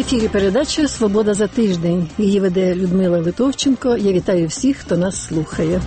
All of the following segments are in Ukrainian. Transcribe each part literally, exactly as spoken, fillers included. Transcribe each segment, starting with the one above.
ефірі передача «Свобода за тиждень». Її веде Людмила Литовченко. Я вітаю всіх, хто нас слухає.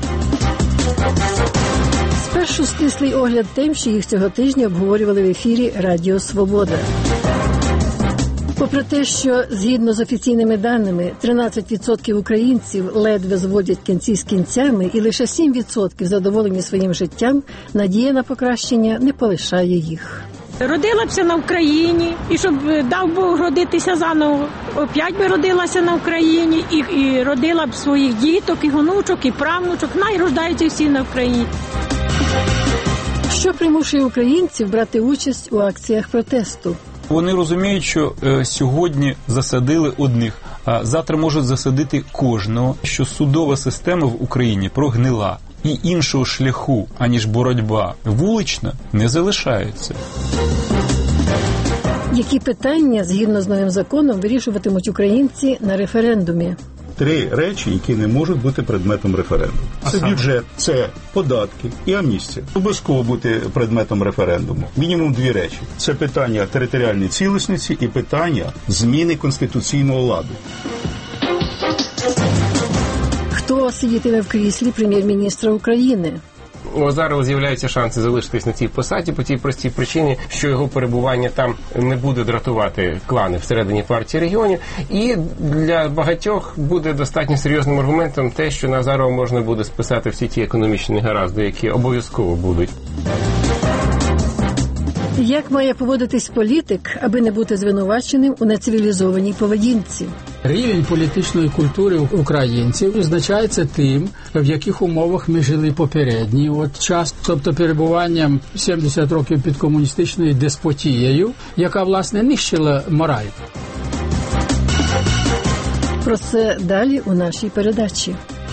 Спершу стислий огляд тем, що їх цього тижня обговорювали в ефірі Радіо Свобода. Попри те, що, згідно з офіційними даними, тринадцять відсотків українців ледве зводять кінці з кінцями і лише сім відсотків задоволені своїм життям, надія на покращення не полишає їх. Родилася на Україні, і щоб дав Бог родитися заново, опять би родилася на Україні, і, і родила б своїх діток, і онучок, і правнучок, найрождаються всі на Україні. Що примушує українців брати участь у акціях протесту? Вони розуміють, що е, сьогодні засадили одних, а завтра можуть засадити кожного, що судова система в Україні прогнила. І іншого шляху, аніж боротьба вулична, не залишається. Які питання, згідно з новим законом, вирішуватимуть українці на референдумі? Три речі, які не можуть бути предметом референдуму. Це бюджет, це податки і амністія. Обов'язково бути предметом референдуму. Мінімум дві речі. Це питання територіальної цілісності і питання зміни конституційного ладу. Хто сидітиме в кріслі прем'єр-міністра України? У Азарова з'являються шанси залишитись на цій посаді по тій простій причині, що його перебування там не буде дратувати клани всередині партії регіонів. І для багатьох буде достатньо серйозним аргументом те, що на Азарова можна буде списати всі ті економічні негаразди, які обов'язково будуть. Як має поводитись політик, аби не бути звинуваченим у нецивілізованій поведінці? Рівень політичної культури українців визначається тим, в яких умовах ми жили попередній от час, тобто перебуванням сімдесят років під комуністичною деспотією, яка, власне, нищила мораль. Про це далі у нашій передачі.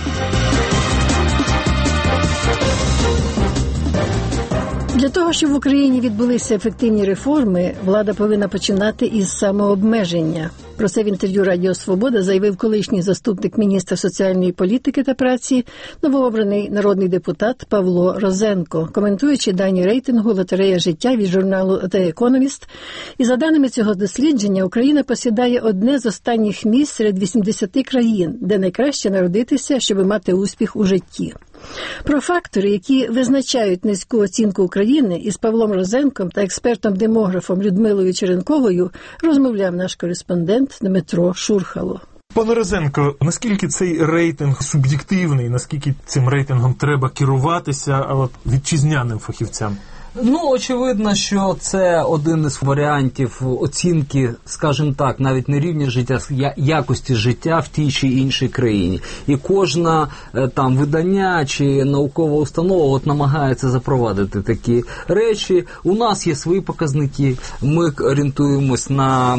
Для того, щоб в Україні відбулися ефективні реформи, влада повинна починати із самообмеження. Про це в інтерв'ю Радіо Свобода заявив колишній заступник міністра соціальної політики та праці, новообраний народний депутат Павло Розенко, коментуючи дані рейтингу «Лотерея життя» від журналу The Economist. І за даними цього дослідження, Україна посідає одне з останніх місць серед вісімдесяти країн, де найкраще народитися, щоб мати успіх у житті. Про фактори, які визначають низьку оцінку України, із Павлом Розенком та експертом-демографом Людмилою Черенковою розмовляв наш кореспондент Дмитро Шурхало. Пане Розенко, наскільки цей рейтинг суб'єктивний, наскільки цим рейтингом треба керуватися от, вітчизняним фахівцям? Ну, очевидно, що це один із варіантів оцінки, скажімо так, навіть не рівня життя, якості життя в тій чи іншій країні. І кожна там видання чи наукова установа от намагається запровадити такі речі. У нас є свої показники, ми орієнтуємось на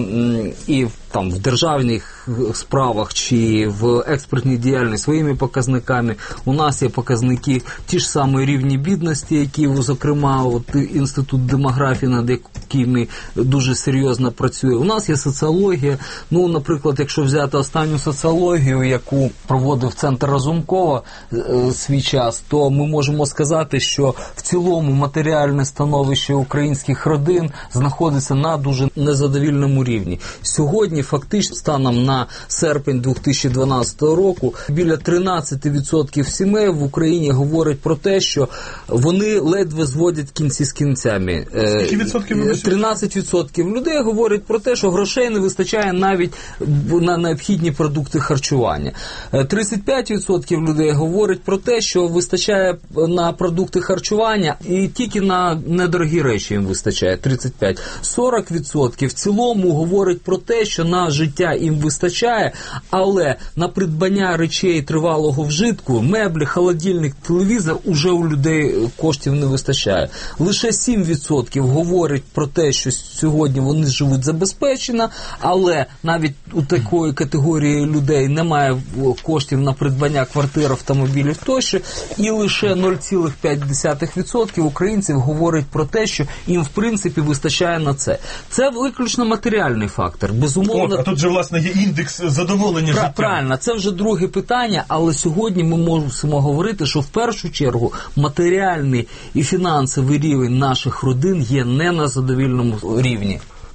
і там в державних справах чи в експертній діяльності своїми показниками. У нас є показники ті ж самі рівні бідності, які, зокрема, от інститут демографії, над якими дуже серйозно працює. У нас є соціологія. Ну, наприклад, якщо взяти останню соціологію, яку проводив Центр Разумкова е, свій час, то ми можемо сказати, що в цілому матеріальне становище українських родин знаходиться на дуже незадовільному рівні. Сьогодні фактично станом на серпень дві тисячі дванадцятого року біля тринадцять відсотків сімей в Україні говорять про те, що вони ледве зводять кінці з кінцями. Скільки відсотків? тринадцять відсотків людей говорять про те, що грошей не вистачає навіть на необхідні продукти харчування. тридцять п'ять відсотків людей говорять про те, що вистачає на продукти харчування і тільки на недорогі речі їм вистачає. тридцять п'ять. сорок відсотків в цілому говорять про те, що на життя їм вистачає, але на придбання речей тривалого вжитку, меблі, холодильник, телевізор уже у людей коштів не вистачає. Лише сім відсотків говорять про те, що сьогодні вони живуть забезпечено, але навіть у такої категорії людей немає коштів на придбання квартир, автомобілів тощо, і лише нуль цілих п'ять десятих відсотка українців говорять про те, що їм в принципі вистачає на це. Це виключно матеріальний фактор. Безумовно, О, а тут же, власне, є індекс задоволення життя. Правильно, це вже друге питання, але сьогодні ми мусимо говорити, що в першу чергу матеріальний і фінансовий рівень наших родин є не на задовільному рівні.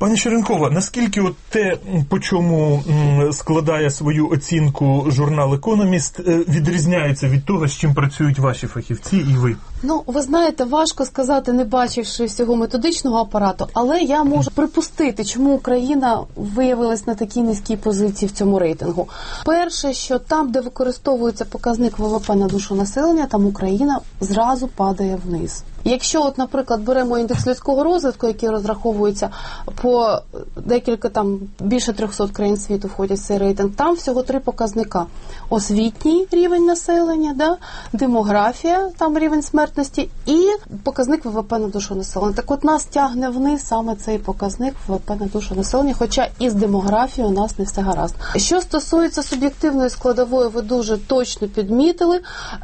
Пані Черенкова, наскільки от те, по чому складає свою оцінку журнал «Економіст», відрізняється від того, з чим працюють ваші фахівці і ви? Ну, ви знаєте, важко сказати, не бачивши всього методичного апарату, але я можу припустити, чому Україна виявилась на такій низькій позиції в цьому рейтингу. Перше, що там, де використовується показник ВВП на душу населення, там Україна зразу падає вниз. Якщо, от, наприклад, беремо індекс людського розвитку, який розраховується по декілька, там, більше трьохсот країн світу входять в цей рейтинг, там всього три показника. Освітній рівень населення, да? Демографія, там рівень смертності і показник ВВП на душу населення. Так от нас тягне вниз саме цей показник ВВП на душу населення, хоча із демографією у нас не все гаразд. Що стосується суб'єктивної складової, ви дуже точно підмітили.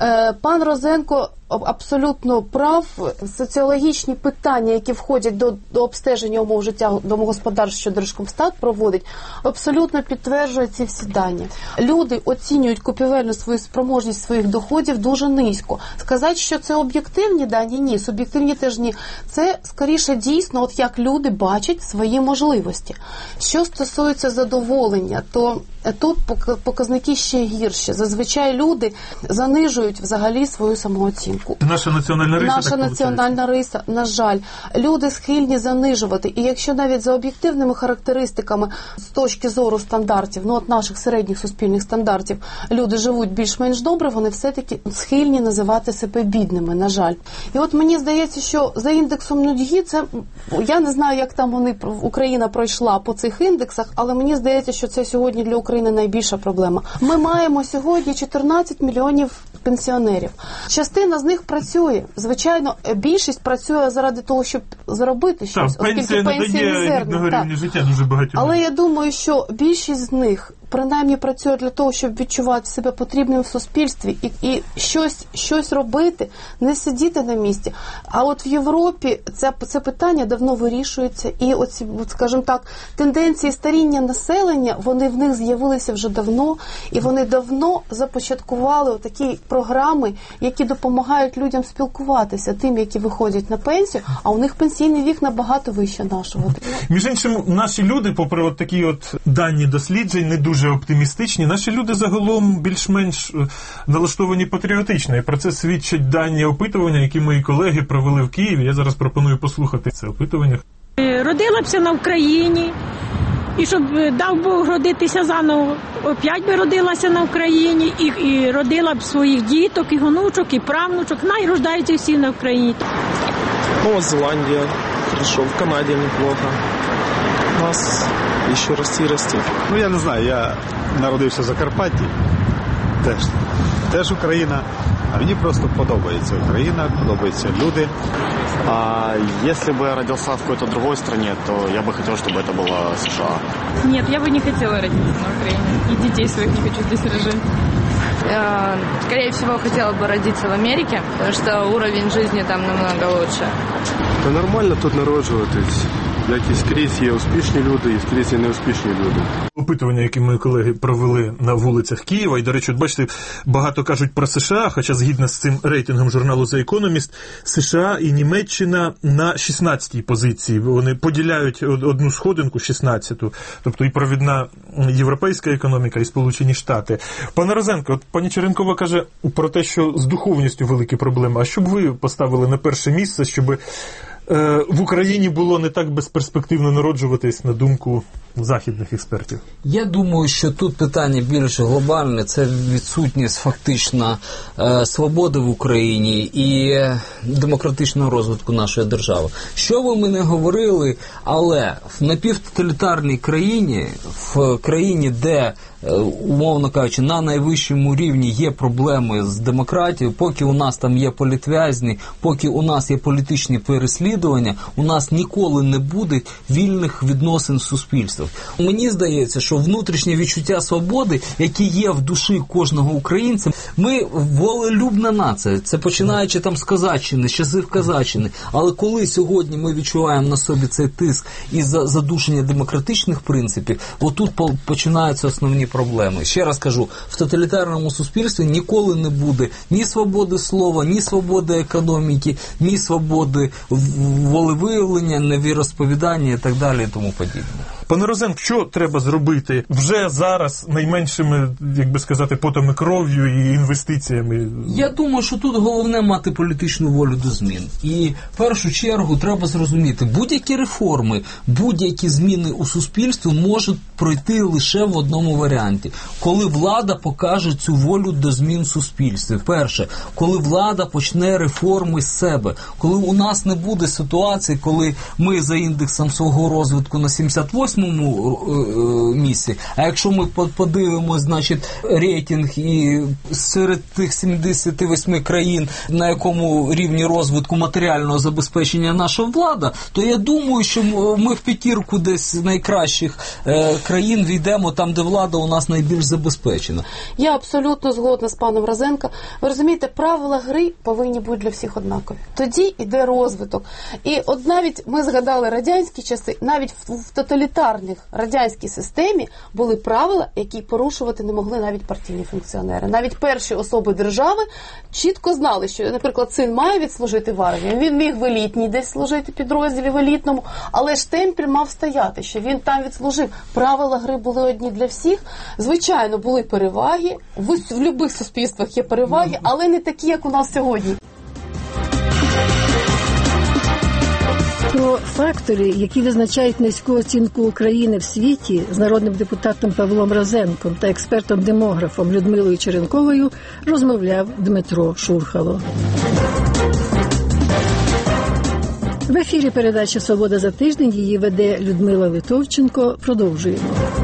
Пан Розенко абсолютно прав. Соціологічні питання, які входять до, до обстеження умов життя домогосподарств, що Держкомстат проводить, абсолютно підтверджують ці всі дані. Люди оцінюють купівельну свою спроможність своїх доходів дуже низько. Сказати, що це об'єктивні дані? Ні. Суб'єктивні теж ні. Це, скоріше, дійсно, от як люди бачать свої можливості. Що стосується задоволення, то тут показники ще гірші. Зазвичай люди занижують взагалі свою самооцінку. Наша національна риса, Наша так національна риса, на жаль. Люди схильні занижувати. І якщо навіть за об'єктивними характеристиками з точки зору стандартів, ну от наших середніх суспільних стандартів, люди живуть більш-менш добре, вони все-таки схильні називати себе бідними, на жаль. І от мені здається, що за індексом нудьги, це, я не знаю, як там вони, Україна пройшла по цих індексах, але мені здається, що це сьогодні для України найбільша проблема. Ми маємо сьогодні чотирнадцять мільйонів пенсіонерів. Частина з них працює. Звичайно, більшість працює заради того, щоб заробити щось, так, оскільки пенсія мізерна. Гідного рівня життя дуже багатьом. Але я думаю, що більшість з них принаймні працює для того, щоб відчувати себе потрібним в суспільстві і, і щось, щось робити, не сидіти на місці. А от в Європі це, це питання давно вирішується. І оці, от, скажімо так, тенденції старіння населення, вони в них з'явилися вже давно, і вони давно започаткували такі програми, які допомагають людям спілкуватися, тим, які виходять на пенсію, а у них пенсійний вік набагато вище нашого. Між іншим, наші люди, попри от такі от дані досліджень, не дуже дуже оптимістичні. Наші люди загалом більш-менш налаштовані патріотично. І про це свідчать дані опитування, які мої колеги провели в Києві. Я зараз пропоную послухати це опитування. Родилася на Україні. І щоб дав Бог родитися заново, опять би родилася на Україні, і, і родила б своїх діток, і гонучок, і правнучок. Найрождаються всі на Україні. Новая Зеландия, хорошо, в Канаде неплохо. У нас ще рости, рости. Ну, я не знаю, я народився в Закарпатті, теж, теж Україна, а мені просто подобається Україна, подобаються люди. А если бы я родился в какой-то другой стране, то я бы хотел, чтобы это было США. Нет, я бы не хотела родиться на Украине. И детей своих не хочу здесь рожать. Скорее всего, хотела бы родиться в Америке, потому что уровень жизни там намного лучше. Та нормально тут народжуватись. Як і скрізь є успішні люди, і скрізь є неуспішні люди. Опитування, які мої колеги провели на вулицях Києва, і, до речі, от бачите, багато кажуть про США, хоча згідно з цим рейтингом журналу The Economist, США і Німеччина на шістнадцятій позиції. Вони поділяють одну сходинку, шістнадцяту, тобто і провідна європейська економіка, і Сполучені Штати. Пане Розенко, от пані Черенкова каже про те, що з духовністю великі проблеми. А що б ви поставили на перше місце, щоб в Україні було не так безперспективно народжуватись, на думку західних експертів? Я думаю, що тут питання більш глобальне. Це відсутність фактично е, свободи в Україні і демократичного розвитку нашої держави. Що би ми не говорили, але в напівтоталітарній країні, в країні, де, умовно кажучи, на найвищому рівні є проблеми з демократією, поки у нас там є політв'язні, поки у нас є політичні переслідування, у нас ніколи не буде вільних відносин з суспільством. підтримують. Мені здається, що внутрішнє відчуття свободи, яке є в душі кожного українця, ми волелюбна нація. Це починаючи там з Козаччини, з часів Козаччини. Але коли сьогодні ми відчуваємо на собі цей тиск і задушення демократичних принципів, отут починаються основні проблеми. Ще раз кажу, в тоталітарному суспільстві ніколи не буде ні свободи слова, ні свободи економіки, ні свободи волевиявлення, ні віросповідання і так далі і тому подібне. Пане Розенко, що треба зробити вже зараз найменшими, як би сказати, потами кров'ю і інвестиціями? Я думаю, що тут головне мати політичну волю до змін. І в першу чергу треба зрозуміти, будь-які реформи, будь-які зміни у суспільстві можуть пройти лише в одному варіанті. Коли влада покаже цю волю до змін в суспільстві. Перше, коли влада почне реформи з себе. Коли у нас не буде ситуації, коли ми за індексом свого розвитку на сімдесят восьмому місці, а якщо ми подивимося, значить, рейтинг і серед тих сімдесят вісім країн, на якому рівні розвитку матеріального забезпечення наша влада, то я думаю, що ми в п'ятірку десь найкращих країн війдемо там, де влада у нас найбільш забезпечена. Я абсолютно згодна з паном Розенко. Ви розумієте, правила гри повинні бути для всіх однакові. Тоді йде розвиток. І от навіть ми згадали радянські часи, навіть в, в тоталітарних радянській системі були правила, які порушувати не могли навіть партійні функціонери. Навіть перші особи держави чітко знали, що, наприклад, син має відслужити в армії, він міг в елітній десь служити, підрозділі в елітному, але штемпель мав стояти, що він там відслужив. Правила гри були одні для всіх. Звичайно, були переваги. В, в будь-яких суспільствах є переваги, але не такі, як у нас сьогодні. Про фактори, які визначають низьку оцінку України в світі, з народним депутатом Павлом Розенком та експертом-демографом Людмилою Черенковою розмовляв Дмитро Шурхало. В ефірі передача «Свобода за тиждень», її веде Людмила Литовченко. Продовжуємо.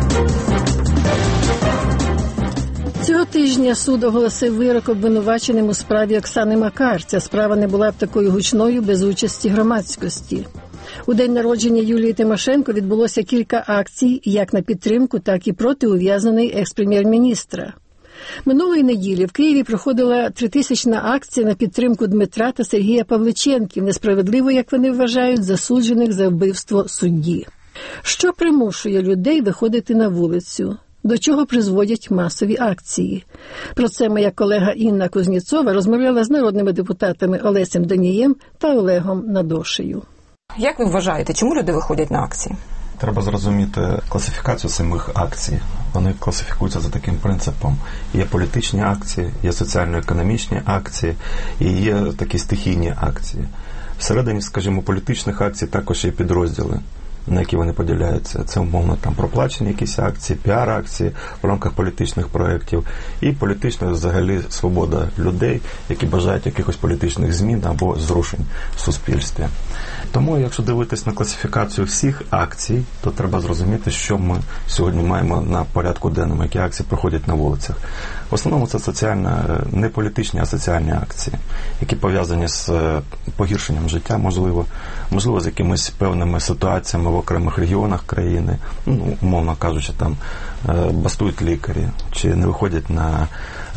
Цього тижня суд оголосив вирок обвинуваченим у справі Оксани Макар. Ця справа не була б такою гучною без участі громадськості. У день народження Юлії Тимошенко відбулося кілька акцій як на підтримку, так і проти ув'язненої екс-прем'єр-міністра. Минулої неділі в Києві проходила тритисячна акція на підтримку Дмитра та Сергія Павличенків, несправедливо, як вони вважають, засуджених за вбивство судді. Що примушує людей виходити на вулицю? До чого призводять масові акції? Про це моя колега Інна Кузнєцова розмовляла з народними депутатами Олесем Данієм та Олегом Надошею. Як ви вважаєте, чому люди виходять на акції? Треба зрозуміти класифікацію самих акцій. Вони класифікуються за таким принципом. Є політичні акції, є соціально-економічні акції і є такі стихійні акції. Всередині, скажімо, політичних акцій також є підрозділи, на які вони поділяються. Це, умовно, там проплачені якісь акції, піар-акції в рамках політичних проєктів і політична, взагалі, свобода людей, які бажають якихось політичних змін або зрушень в суспільстві. Тому, якщо дивитись на класифікацію всіх акцій, то треба зрозуміти, що ми сьогодні маємо на порядку денному, які акції проходять на вулицях. В основному це соціально, не політичні, а соціальні акції, які пов'язані з погіршенням життя, можливо, можливо, з якимись певними ситуаціями в окремих регіонах країни, ну, умовно кажучи, там бастують лікарі, чи не виходять на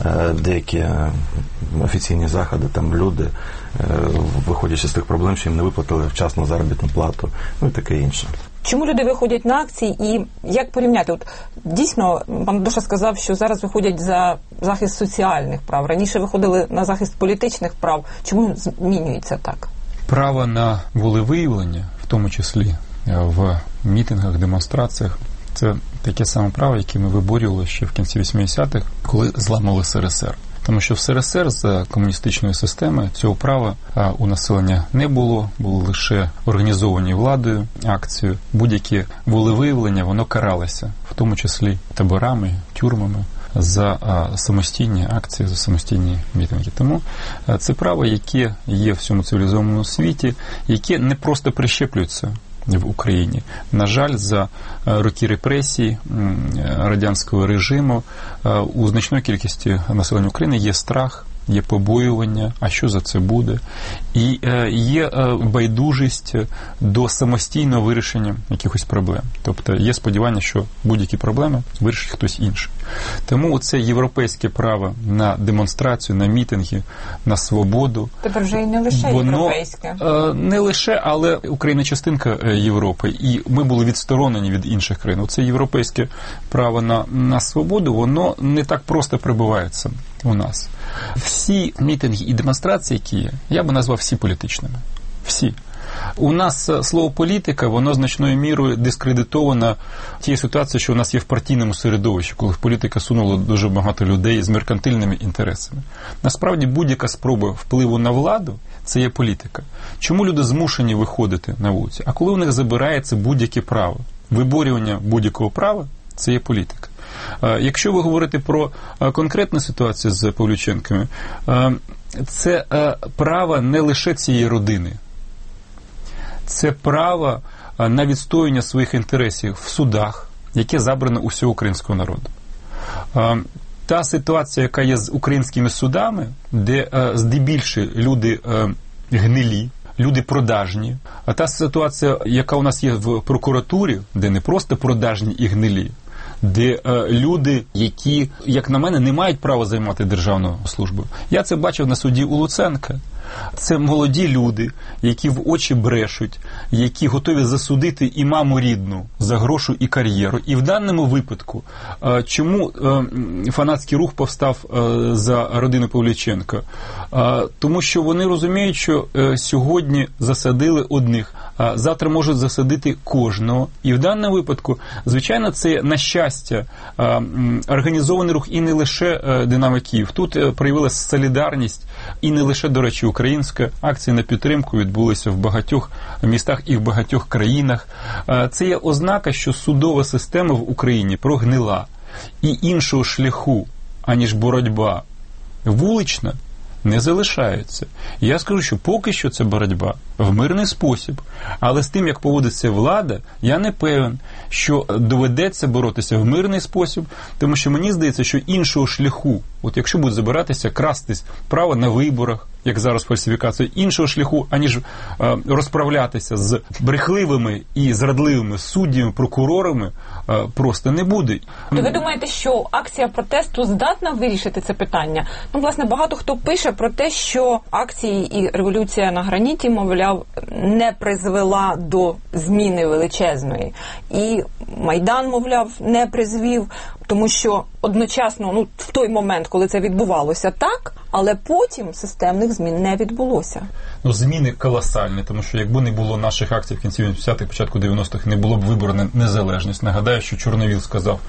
деякі офіційні заходи, там люди, виходячи з тих проблем, що їм не виплатили вчасно заробітну плату, ну і таке інше. Чому люди виходять на акції і як порівняти? От дійсно, пан Доша сказав, що зараз виходять за захист соціальних прав. Раніше виходили на захист політичних прав. Чому змінюється так? Право на волевиявлення, в тому числі в мітингах, демонстраціях, це таке саме право, яке ми виборювали ще в кінці вісімдесятих, коли зламали ес ер ес ер. Тому що в ес ер ес ер за комуністичної системи цього права у населення не було, були лише організовані владою акції. Будь-які волевиявлення, воно каралося, в тому числі таборами, тюрмами, за самостійні акції, за самостійні мітинги. Тому це право, яке є в цьому цивілізованому світі, яке не просто прищеплюється в Україні. На жаль, за роки репресій радянського режиму у значної кількості населення України є страх є побоювання, а що за це буде, і е, є е, байдужість до самостійного вирішення якихось проблем. Тобто є сподівання, що будь-які проблеми вирішить хтось інший. Тому це європейське право на демонстрацію, на мітинги, на свободу. Тепер вже і не лише воно, європейське. Е, не лише, але Україна частинка Європи, і ми були відсторонені від інших країн. Оце європейське право на, на свободу, воно не так просто прибувається у нас. Всі мітинги і демонстрації, які є, я би назвав всі політичними. Всі. У нас слово політика, воно значною мірою дискредитовано тією ситуацією, що у нас є в партійному середовищі, коли в політика сунуло дуже багато людей з меркантильними інтересами. Насправді будь-яка спроба впливу на владу – це є політика. Чому люди змушені виходити на вулиці? А коли у них забирається будь-яке право, виборювання будь-якого права – це є політика. Якщо ви говорите про конкретну ситуацію з Павлюченками, це право не лише цієї родини. Це право на відстоювання своїх інтересів в судах, яке забрано у всього українського народу. Та ситуація, яка є з українськими судами, де здебільше люди гнилі, люди продажні, а та ситуація, яка у нас є в прокуратурі, де не просто продажні і гнилі, де е, люди, які, як на мене, не мають права займати державну службу. Я це бачив на суді у Луценка. Це молоді люди, які в очі брешуть, які готові засудити і маму рідну за грошу і кар'єру. І в даному випадку, е, чому е, фанатський рух повстав е, за родину Павлюченка? Е, тому що вони розуміють, що е, сьогодні засадили одних, а завтра можуть засадити кожного. І в даному випадку, звичайно, це, на щастя, е, організований рух і не лише е, «Динамо Київ». Тут е, проявилася солідарність і не лише, до речі, українська. Акції на підтримку відбулися в багатьох містах і в багатьох країнах. Це є ознака, що судова система в Україні прогнила. І іншого шляху, аніж боротьба вулична, не залишається. І я скажу, що поки що це боротьба в мирний спосіб, але з тим, як поводиться влада, я не певен, що доведеться боротися в мирний спосіб, тому що мені здається, що іншого шляху, от якщо будуть забиратися, крастись право на виборах, як зараз фальсифікація, іншого шляху, аніж е, розправлятися з брехливими і зрадливими суддями, прокурорами, е, просто не буде. То ви думаєте, що акція протесту здатна вирішити це питання? Ну, власне, багато хто пише про те, що акції і революція на граніті, мовляв, не призвела до зміни величезної. І Майдан, мовляв, не призвів, тому що одночасно, ну, в той момент, коли це відбувалося, так, але потім системних змін не відбулося. Ну, зміни колосальні, тому що якби не було наших акцій в кінці вісімдесятих, початку дев'яностих, не було б вибору на незалежність. Нагадаю, що Чорновіл сказав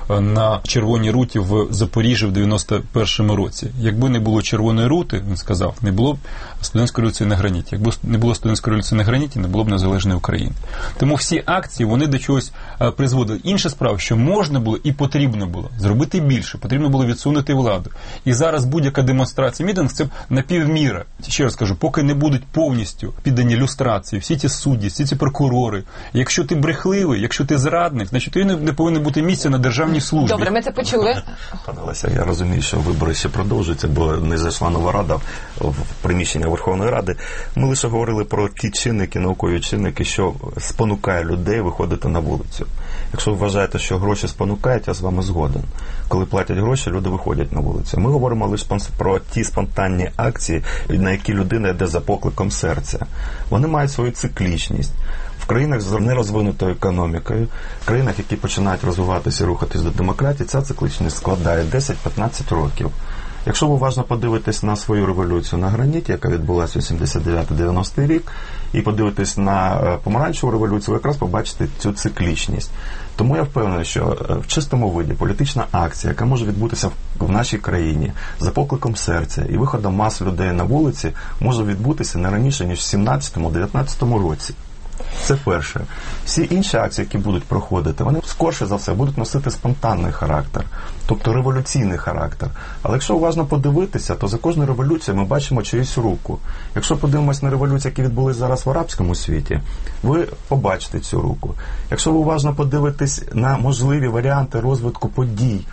на Червоній руті в Запоріжжі в дев'яносто першому році. Якби не було Червоної рути, він сказав, не було б студентської революції на граніті. Якби не було студентської революції на граніті, не було б незалежної України. Тому всі акції, вони до чогось призводили. Інша справа, що можна було і потрібно було зробити більше, потрібно було відсунути владу. І зараз будь-яка демонстрація, мітинг, це напівміра. Ще раз кажу, поки не будуть повністю піддані люстрації, всі ці судді, всі ці прокурори. Якщо ти брехливий, якщо ти зрадник, значить ти не, не повинно бути місця на державній службі. Добре, ми це почули. Пане Леся, я розумію, що вибори ще продовжуються, бо не зайшла нова рада в приміщення Верховної Ради. Ми лише говорили про ті чинники, наукові чинники, що спонукає людей виходити на вулицю. Якщо ви вважаєте, що гроші спонукають, я з вами згоден. Коли платять гроші, люди виходять на вулицю. Ми говоримо лише про ті спонтанні акції, на які людина йде за покликом серця. Вони мають свою циклічність. В країнах з нерозвинутою економікою, в країнах, які починають розвиватися і рухатись до демократії, ця циклічність складає десять-п'ятнадцять років. Якщо ви уважно подивитесь на свою революцію на граніті, яка відбулася у сімдесят дев'ятий дев'яностий рік, і подивитесь на помаранчеву революцію, ви якраз побачите цю циклічність. Тому я впевнений, що в чистому виді політична акція, яка може відбутися в нашій країні за покликом серця і виходом мас людей на вулиці, може відбутися не раніше, ніж в сімнадцятому-дев'ятнадцятому році. Це перше. Всі інші акції, які будуть проходити, вони скорше за все будуть носити спонтанний характер, тобто революційний характер. Але якщо уважно подивитися, то за кожну революцію ми бачимо чиюсь руку. Якщо подивимось на революції, які відбулись зараз в арабському світі, ви побачите цю руку. Якщо ви уважно подивитесь на можливі варіанти розвитку подій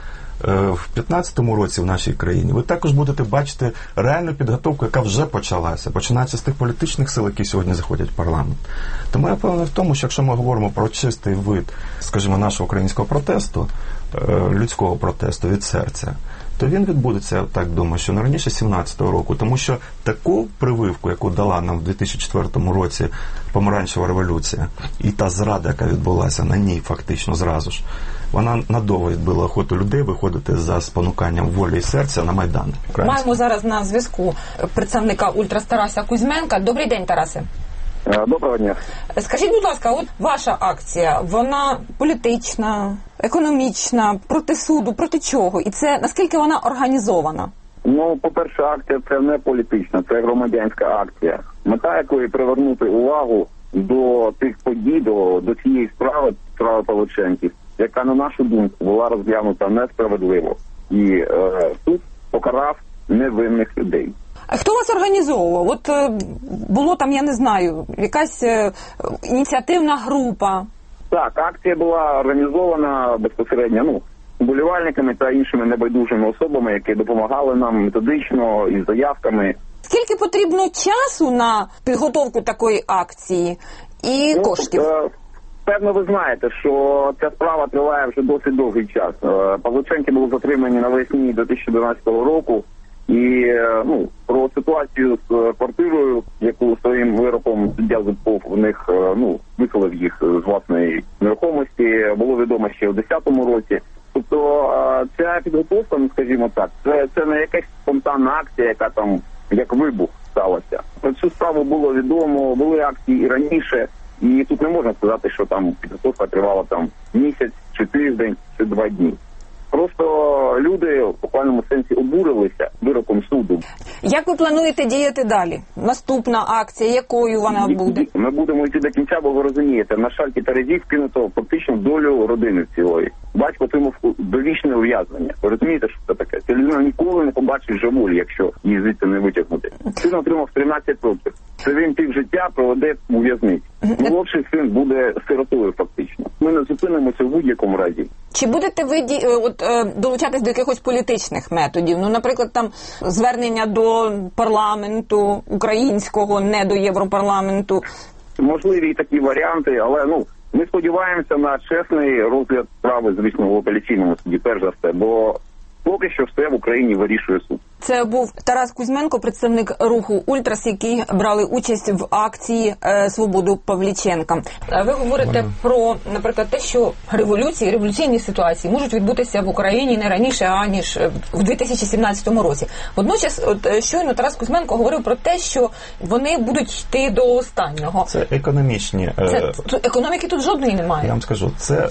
в п'ятнадцятому році в нашій країні, ви також будете бачити реальну підготовку, яка вже почалася. Починається з тих політичних сил, які сьогодні заходять в парламент. Тому я певний в тому, що якщо ми говоримо про чистий вид, скажімо, нашого українського протесту, людського протесту від серця, то він відбудеться, я так думаю, що не раніше сімнадцятого року, тому що таку прививку, яку дала нам в дві тисячі четвертому році помаранчева революція, і та зрада, яка відбулася на ній фактично зразу ж, вона надовго відбила охоту людей виходити за спонуканням волі і серця на Майдан. Маємо зараз на зв'язку представника Ультрас Тараса Кузьменка. Добрий день, Тарасе. Доброго дня. Скажіть, будь ласка, от ваша акція, вона політична, економічна, проти суду, проти чого? І це наскільки вона організована? Ну, по-перше, акція це не політична, це громадянська акція. Мета якої привернути увагу до тих подій, до, до цієї справи, справи Павличенків, яка, на нашу думку, була розглянута несправедливо. І е, суд покарав невинних людей. А хто вас організовував? От е, було там, я не знаю, якась е, ініціативна група? Так, акція була організована безпосередньо, ну, вболівальниками та іншими небайдужими особами, які допомагали нам методично із заявками. Скільки потрібно часу на підготовку такої акції і ну, коштів? Е, певно, ви знаєте, що ця справа триває вже досить довгий час. Е, Павличенки були затримані навесні дві тисячі дванадцятого року. І ну, про ситуацію з квартирою, яку своїм вироком суддя Зубков у них ну, виселив їх з власної нерухомості, було відомо ще у десятому році. Тобто ця підготовка, ну, скажімо так, це, це не якась спонтанна акція, яка там як вибух сталася. Про цю справу було відомо, були акції і раніше, і тут не можна сказати, що там підготовка тривала там місяць, чи тиждень, чи два дні. Просто люди в буквальному сенсі обурилися вироком суду. Як ви плануєте діяти далі? Наступна акція, якою вона буде? Ми будемо йти до кінця, бо ви розумієте, на шальки Терезів кинуто фактично долю родини цілої. Батько отримав довічне ув'язнення. Ви розумієте, що це таке? Ця людина ніколи не побачить живулі, якщо її звідти не витягнути. Син отримав тринадцять років. Це він півжиття проведе у в'язниці. Молодший син буде сиротою фактично. Ми не зупинимося в будь-якому разі. Чи будете ви от, долучатись до якихось політичних методів? Ну, наприклад, там звернення до парламенту українського, не до Європарламенту? Можливі і такі варіанти, але ну ми сподіваємося на чесний розгляд справи, звісно, в апеляційному суді, перш за все, бо поки що все в Україні вирішує суд. Це був Тарас Кузьменко, представник руху «Ультрас», які брали участь в акції е, «Свободу Павліченка». Ви говорите про, наприклад, те, що революції, революційні ситуації можуть відбутися в Україні не раніше, аніж в дві тисячі сімнадцятому році. Водночас, от щойно Тарас Кузьменко говорив про те, що вони будуть йти до останнього. Це економічні... Це, тут, економіки тут жодної немає. Я вам скажу, це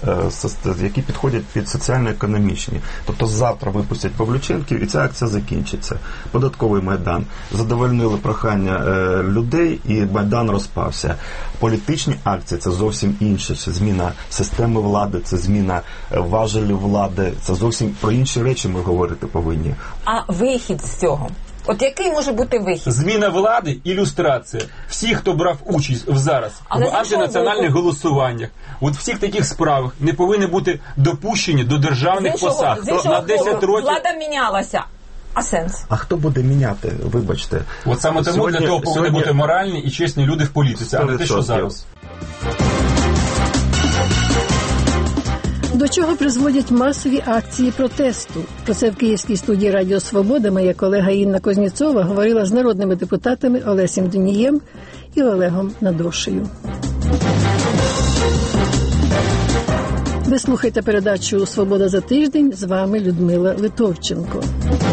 які підходять під соціально-економічні. Тобто завтра випустять Павлюченків і ця акція закінчиться. Податковий Майдан. Задовольнили прохання е, людей і Майдан розпався. Політичні акції – це зовсім інше. Це зміна системи влади, це зміна важелів влади. Це зовсім про інші речі ми говорити повинні. А вихід з цього? От який може бути вихід? Зміна влади і люстрація. Всі, хто брав участь в зараз Але в антинаціональних боку? голосуваннях, от всіх таких справах не повинні бути допущені до державних іншого, посад. Хто на десять років влада мінялася. А сенс? А хто буде міняти? Вибачте. От саме тому сьогодні, для того повинні сьогодні... бути моральні і чесні люди в політиці, а не те, що зараз. До чого призводять масові акції протесту? Про це в Київській студії Радіо Свобода моя колега Інна Козніцова говорила з народними депутатами Олесем Дунієм і Олегом Надошею. Ви слухаєте передачу «Свобода за тиждень». З вами Людмила Литовченко.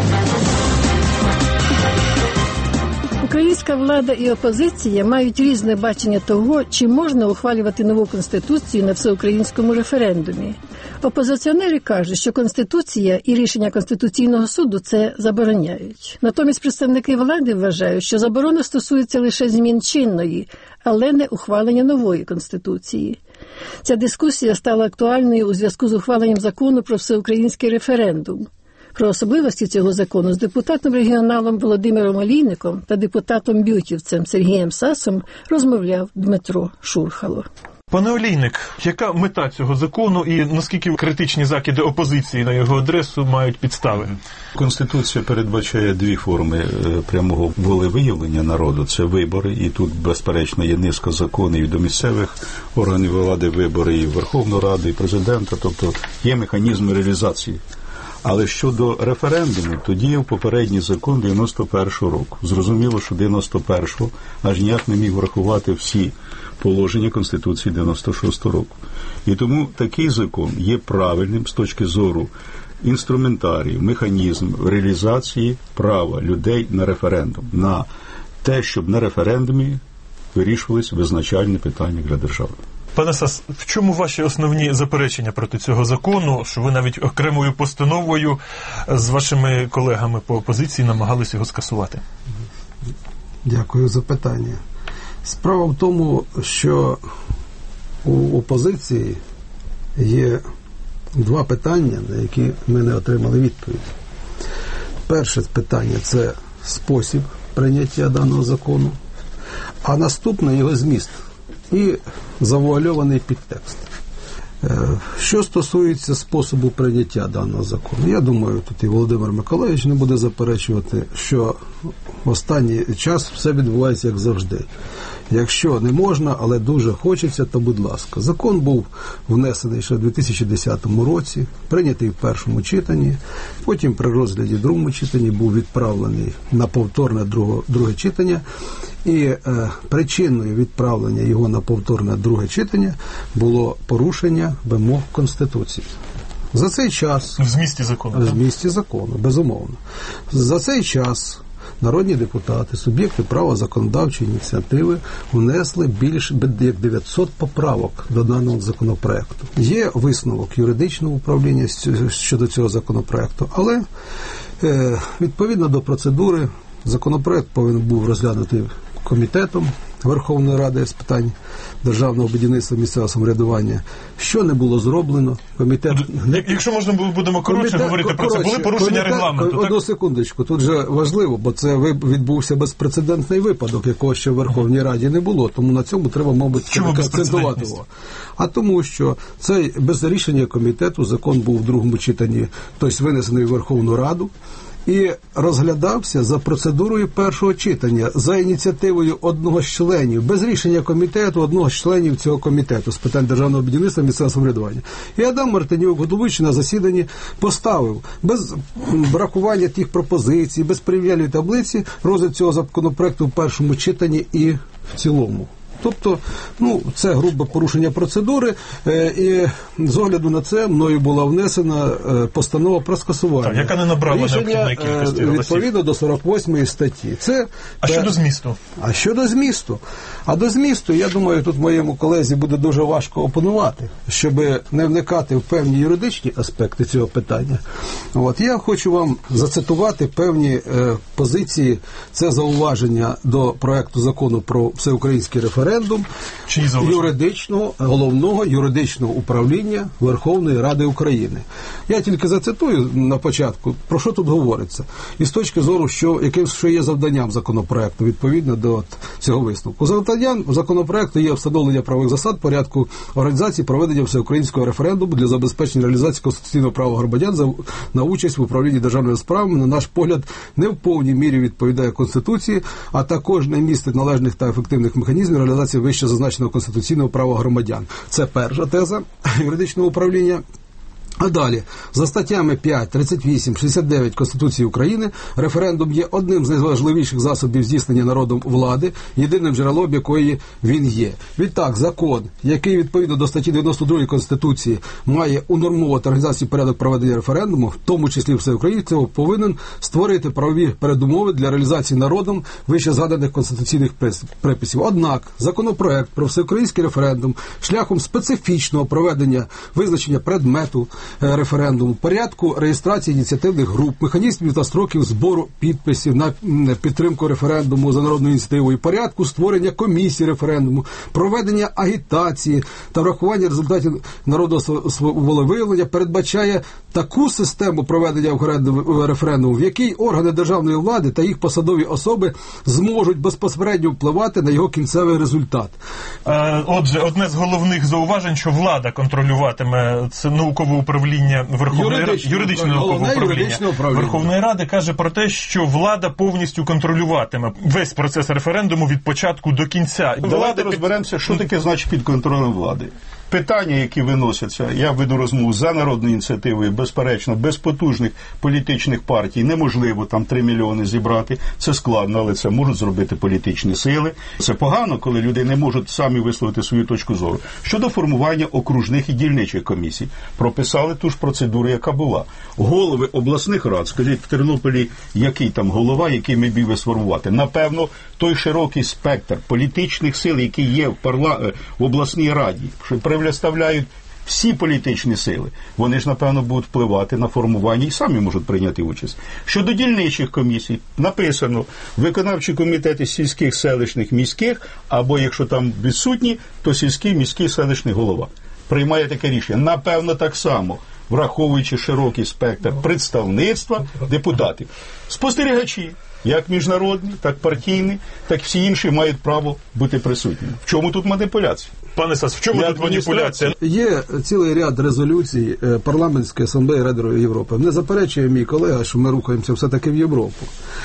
Українська влада і опозиція мають різне бачення того, чи можна ухвалювати нову Конституцію на всеукраїнському референдумі. Опозиціонери кажуть, що Конституція і рішення Конституційного суду це забороняють. Натомість представники влади вважають, що заборона стосується лише змін чинної, але не ухвалення нової Конституції. Ця дискусія стала актуальною у зв'язку з ухваленням закону про всеукраїнський референдум. Про особливості цього закону з депутатом-регіоналом Володимиром Олійником та депутатом-бютівцем Сергієм Сасом розмовляв Дмитро Шурхало. Пане Олійник, яка мета цього закону і наскільки критичні закиди опозиції на його адресу мають підстави? Конституція передбачає дві форми прямого волевиявлення народу. Це вибори, і тут, безперечно, є низка законів і до місцевих органів влади вибори, і Верховну Раду, і президента, тобто є механізми реалізації. Але щодо референдуму, то діяв попередній закон дев'яносто першого року. Зрозуміло, що дев'яносто першого аж ніяк не міг врахувати всі положення Конституції дев'яносто шостого року. І тому такий закон є правильним з точки зору інструментарію, механізм реалізації права людей на референдум, на те, щоб на референдумі вирішувались визначальні питання для держави. Пане Сас, в чому ваші основні заперечення проти цього закону, що ви навіть окремою постановою з вашими колегами по опозиції намагалися його скасувати? Дякую за питання. Справа в тому, що у опозиції є два питання, на які ми не отримали відповідь. Перше питання – це спосіб прийняття даного закону, а наступне – його зміст і завуальований підтекст. Що стосується способу прийняття даного закону, я думаю, тут і Володимир Миколаївич не буде заперечувати, що в останній час все відбувається як завжди. Якщо не можна, але дуже хочеться, то будь ласка. Закон був внесений ще в дві тисячі десятому році, прийнятий в першому читанні, потім при розгляді в другому читанні був відправлений на повторне друге, друге читання, і е, причиною відправлення його на повторне друге читання було порушення вимог Конституції. За цей час... В змісті закону. В змісті закону, безумовно. За цей час народні депутати, суб'єкти права законодавчої ініціативи внесли більше як дев'ятсот поправок до даного законопроекту. Є висновок юридичного управління щодо цього законопроекту, але е, відповідно до процедури законопроект повинен був розглянути комітетом Верховної Ради з питань державного будівництва місцевого самоврядування. Що не було зроблено? Комітет... Якщо можна будемо коротше комітет... говорити про це, були порушення комітет... регламенту? Одну так? секундочку, тут же важливо, бо це відбувся безпрецедентний випадок, якого ще в Верховній Раді не було, тому на цьому треба, мабуть, акцентувати його. А тому, що цей без рішення комітету закон був в другому читанні, тобто винесений в Верховну Раду, і розглядався за процедурою першого читання, за ініціативою одного з членів, без рішення комітету, одного з членів цього комітету з питань державного будівництва місцевого самоврядування. І Адам Мартинюк, головуючий на засіданні, поставив без врахування тих пропозицій, без порівняльної таблиці розгляд цього законопроекту в першому читанні і в цілому. Тобто, ну, це грубе порушення процедури, е, і з огляду на це мною була внесена е, постанова про скасування. Так, яка не набрала необхідної кількості голосів. Відповідно до сорок восьмої статті. Це, а те... щодо змісту? А щодо змісту? А до змісту, я думаю, тут моєму колезі буде дуже важко опонувати, щоб не вникати в певні юридичні аспекти цього питання. От, я хочу вам зацитувати певні е, позиції, це зауваження до проекту закону про всеукраїнський референдум юридичного, головного юридичного управління Верховної Ради України. Я тільки зацитую на початку, про що тут говориться. І з точки зору, що, яким, що є завданням законопроекту, відповідно до от, цього висновку. Завданням законопроекту є встановлення правових засад, порядку організації проведення всеукраїнського референдуму для забезпечення реалізації конституційного права громадян за, на участь в управлінні державними справами, на наш погляд, не в повній мірі відповідає Конституції, а також не містить належних та ефективних механізмів реалізації вище зазначеного конституційного права громадян. Це перша теза юридичного управління. А далі, за статтями п'ять, тридцять вісім, шістдесят дев'ять Конституції України, референдум є одним з найважливіших засобів здійснення народом влади, єдиним джерелом якої він є. Відтак, закон, який відповідно до статті дев'яносто другої Конституції має унормувати організацію порядок проведення референдуму, в тому числі всеукраїнського, повинен створити правові передумови для реалізації народом вище згаданих конституційних приписів. Однак, законопроект про всеукраїнський референдум шляхом специфічного проведення визначення предмету, референдуму, порядку реєстрації ініціативних груп, механізмів та строків збору підписів на підтримку референдуму за народною ініціативою, порядку створення комісії референдуму, проведення агітації та врахування результатів народного волевиявлення передбачає таку систему проведення референдуму, в якій органи державної влади та їх посадові особи зможуть безпосередньо впливати на його кінцевий результат. Отже, одне з головних зауважень, що влада контролюватиме це наукове управління Верховної Ради, юридичне наукове управління Верховної Ради, каже про те, що влада повністю контролюватиме весь процес референдуму від початку до кінця. Давайте розберемося, що таке значить під контролем влади. Питання, які виносяться, я веду розмову за народною ініціативою, безперечно, без потужних політичних партій неможливо там три мільйони зібрати. Це складно, але це можуть зробити політичні сили. Це погано, коли люди не можуть самі висловити свою точку зору. Щодо формування окружних і дільничих комісій, прописали ту ж процедуру, яка була. Голови обласних рад, скажіть, в Тернополі який там голова, який ми б сформувати? Напевно, той широкий спектр політичних сил, які є в, парла... в обласній раді, що представляють всі політичні сили, вони ж, напевно, будуть впливати на формування і самі можуть прийняти участь. Щодо дільничих комісій, написано, виконавчі комітети сільських, селищних, міських, або, якщо там відсутні, то сільський, міський, селищний голова. Приймає таке рішення. Напевно, так само, враховуючи широкий спектр представництва депутатів. Спостерігачі, як міжнародні, так партійні, так всі інші мають право бути присутніми. В чому тут маніпуляція? Пане Сас, в чому тут маніпуляція? Є цілий ряд резолюцій Парламентської асамблеї Ради Європи. Не заперечує мій колега, що ми рухаємося все-таки в Європу.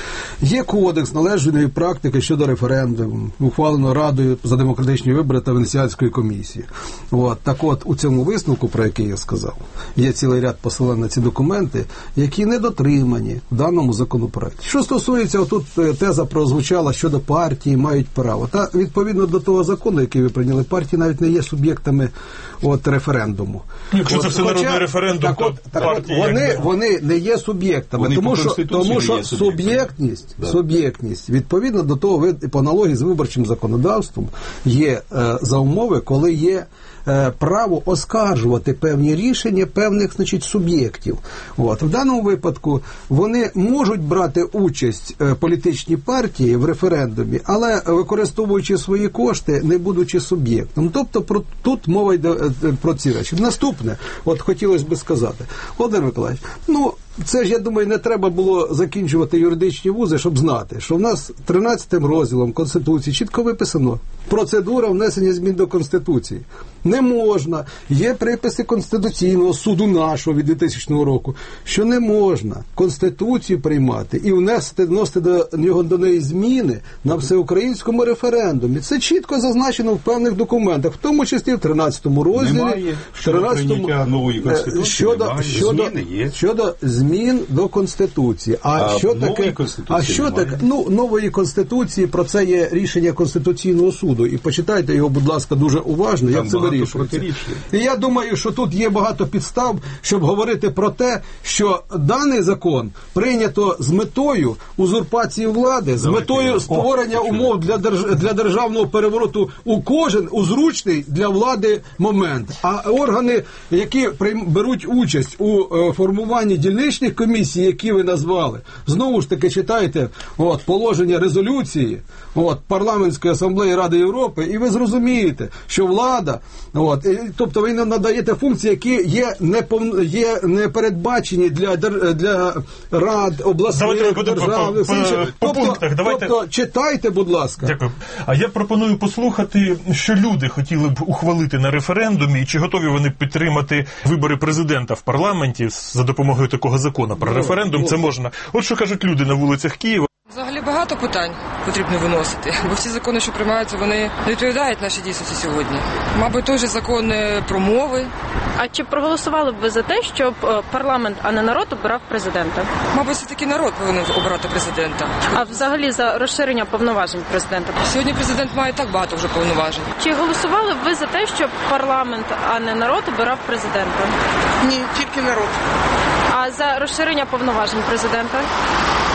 Є кодекс належної практики щодо референдуму, ухвалено Радою за демократичні вибори та Венеціанської комісії. От. Так от, у цьому висновку, про який я сказав, є цілий ряд посилань на ці документи, які не дотримані в даному законопроекті. Що стосується, отут теза прозвучала щодо партії мають право. Та відповідно до того закону, який ви прийняли, партії навіть не є суб'єктами от, референдуму. Якщо от, це всенародний референдум, так, то от, так, партії... От, вони, якби... вони не є суб'єктами, вони тому що, тому що суб'єктність, да. суб'єктність, відповідно до того, по аналогії з виборчим законодавством, є е, за умови, коли є право оскаржувати певні рішення певних, значить, суб'єктів. От. В даному випадку вони можуть брати участь, політичні партії, в референдумі, але використовуючи свої кошти, не будучи суб'єктом. Тобто про, тут мова йде про ці речі. Наступне, от хотілося б сказати, Володимир Миколаївич, ну, це ж, я думаю, не треба було закінчувати юридичні вузи, щоб знати, що в нас тринадцятим розділом Конституції чітко виписано процедура внесення змін до Конституції. Не можна. Є приписи Конституційного суду нашого від двотисячного року, що не можна Конституцію приймати і внести, вносити до нього до неї зміни на всеукраїнському референдумі. Це чітко зазначено в певних документах, в тому числі в тринадцятому розділі. Немає щодо прийняття нової Конституції. Щодо, щодо, зміни є. щодо змін до Конституції. А, а що таке? А що таке? Ну, нової Конституції, про це є рішення Конституційного суду. І почитайте його, будь ласка, дуже уважно, як це вирішується. І я думаю, що тут є багато підстав, щоб говорити про те, що даний закон прийнято з метою узурпації влади, з метою створення умов для держ... для державного перевороту у кожен у зручний для влади момент. А органи, які прийм... беруть участь у е, формуванні дільничних комісій, які ви назвали, знову ж таки читайте от, положення резолюції от, Парламентської асамблеї Ради Європи, і ви зрозумієте, що влада, от, і, тобто ви надаєте функції, які є не, пов... є не передбачені для, для рад, обласних, державних, інших. По тобто, пунктах, давайте... тобто читайте, будь ласка. Дякую. А я пропоную послухати, що люди хотіли б ухвалити на референдумі, і чи готові вони підтримати вибори президента в парламенті за допомогою такого закону про референдум. Це можна. От що кажуть люди на вулицях Києва. Взагалі багато питань потрібно виносити, бо всі закони, що приймаються, вони не відповідають нашій дійсності сьогодні. Мабуть, той же закон про мови. А чи проголосували б ви за те, щоб парламент, а не народ, обирав президента? Мабуть, все-таки народ повинен обирати президента. А взагалі за розширення повноважень президента? Сьогодні президент має так багато вже повноважень. Чи голосували б ви за те, щоб парламент, а не народ, обирав президента? Ні, тільки народ. А за розширення повноважень президента?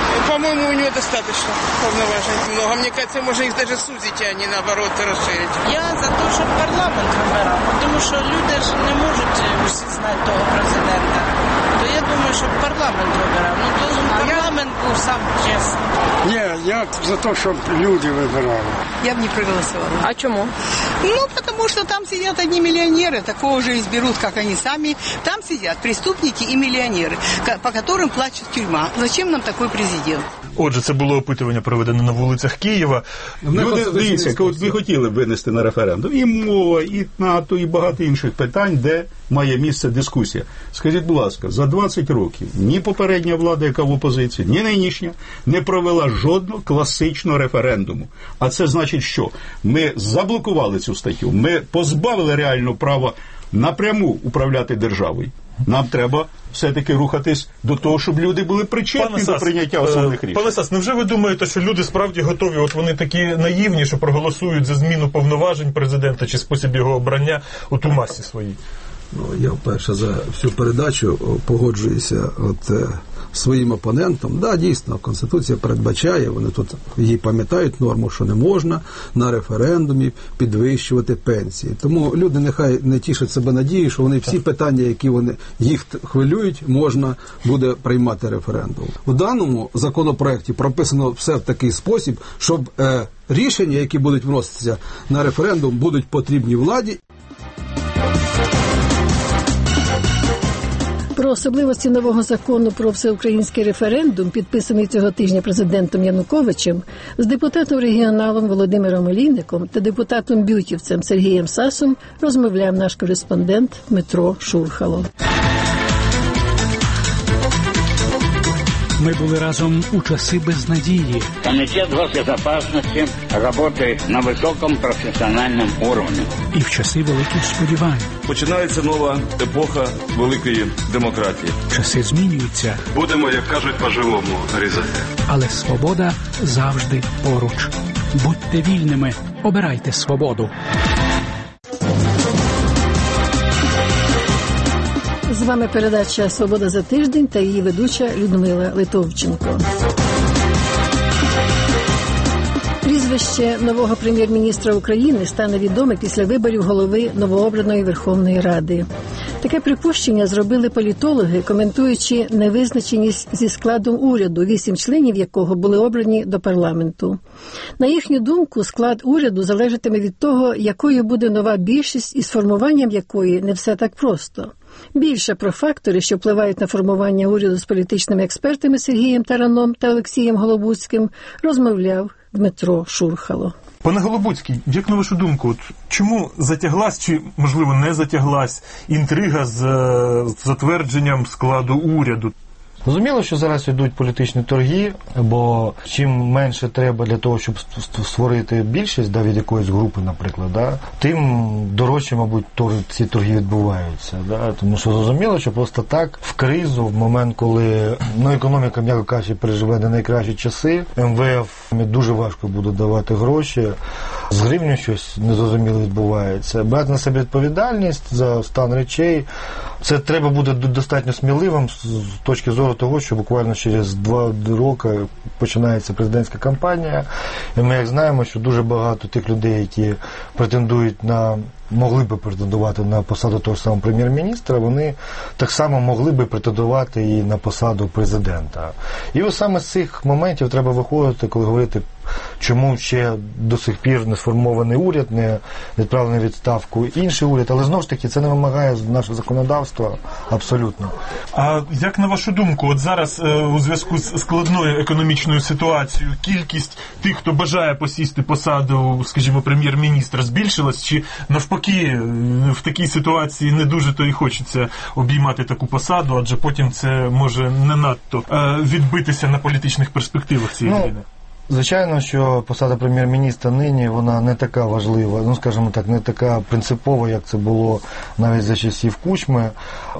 По-моему, у него достаточно полноважений много. Мне кажется, можно их даже сузить, а не наоборот расширить. Я за те, щоб парламент вибирав, тому що люди ж не можуть усі знати того президента. То я думаю, щоб парламент вибирав. Ну, должен парламент був сам чесний. Ні, я за те, щоб люди вибирали. Я б не проголосувала. А чому? Ну, потому что там сидят одни миллионеры, такого же изберут, как они сами. Там сидят преступники и миллионеры, по которым плачет тюрьма. Зачем нам такой президент? Отже, це було опитування, проведене на вулицях Києва. Люди, дивіться, от ви хотіли б винести на референдум і мова, і НАТО, і багато інших питань, де має місце дискусія. Скажіть, будь ласка, за двадцять років ні попередня влада, яка в опозиції, ні нинішня, не провела жодного класичного референдуму. А це значить, що ми заблокували цю статтю, ми позбавили реального права напряму управляти державою. Нам треба все-таки рухатись до того, щоб люди були причетні до прийняття основних рішень. Пане Сас, невже ви думаєте, що люди справді готові, от вони такі наївні, що проголосують за зміну повноважень президента чи спосіб його обрання от у масі своїй? Ну, я вперше за всю передачу погоджуюся от е, своїм опонентом. Да, дійсно, Конституція передбачає, вони тут її пам'ятають норму, що не можна на референдумі підвищувати пенсії. Тому люди нехай не тішать себе надією, що вони всі питання, які вони їх хвилюють, можна буде приймати референдум. У даному законопроекті прописано все в такий спосіб, щоб е, рішення, які будуть вноситися на референдум, будуть потрібні владі. Про особливості нового закону про всеукраїнський референдум, підписаний цього тижня президентом Януковичем, з депутатом-регіоналом Володимиром Олійником та депутатом-бютівцем Сергієм Сасом розмовляв наш кореспондент Дмитро Шурхало. Ми були разом у часи безнадії. Комітет госбезопасности работает на високому професіональному уровні. І в часи великих сподівань. Починається нова епоха великої демократії. Часи змінюються. Будемо, як кажуть, по-живому різати. Але свобода завжди поруч. Будьте вільними, обирайте свободу. З вами передача «Свобода за тиждень» та її ведуча Людмила Литовченко. Прізвище нового прем'єр-міністра України стане відоме після виборів голови новообраної Верховної Ради. Таке припущення зробили політологи, коментуючи невизначеність зі складом уряду, вісім членів якого були обрані до парламенту. На їхню думку, склад уряду залежатиме від того, якою буде нова більшість і з формуванням якої не все так просто. Більше про фактори, що впливають на формування уряду з політичними експертами Сергієм Тараном та Олексієм Голобуцьким, розмовляв Дмитро Шурхало. Пане Голобуцький, як на вашу думку, от чому затяглась, чи, можливо, не затяглась інтрига з затвердженням складу уряду? Зрозуміло, що зараз йдуть політичні торги, бо чим менше треба для того, щоб створити більшість, да, від якоїсь групи, наприклад, да, тим дорожче, мабуть, тор, ці торги відбуваються. Да, тому що зрозуміло, що просто так в кризу, в момент, коли ну, економіка, м'яко кажучи, переживе не найкращі часи, ем ве еф дуже важко буде давати гроші, з гривнею щось незрозуміло відбувається. Брати на себе відповідальність за стан речей, це треба буде достатньо сміливим з точки зору того, що буквально через два роки починається президентська кампанія. І ми як знаємо, що дуже багато тих людей, які претендують на, могли би претендувати на посаду того ж самого прем'єр-міністра, вони так само могли би претендувати і на посаду президента. І ось саме з цих моментів треба виходити, коли говорити, чому ще до сих пір не сформований уряд, не відправлений в відставку інший уряд, але знову ж таки це не вимагає наше законодавство абсолютно. А як на вашу думку, от зараз у зв'язку з складною економічною ситуацією кількість тих, хто бажає посісти посаду, скажімо, прем'єр-міністра, збільшилась, чи навпаки в такій ситуації не дуже то і хочеться обіймати таку посаду, адже потім це може не надто відбитися на політичних перспективах цієї ну, війни? Звичайно, що посада прем'єр-міністра нині, вона не така важлива, ну, скажімо так, не така принципова, як це було навіть за часів Кучми.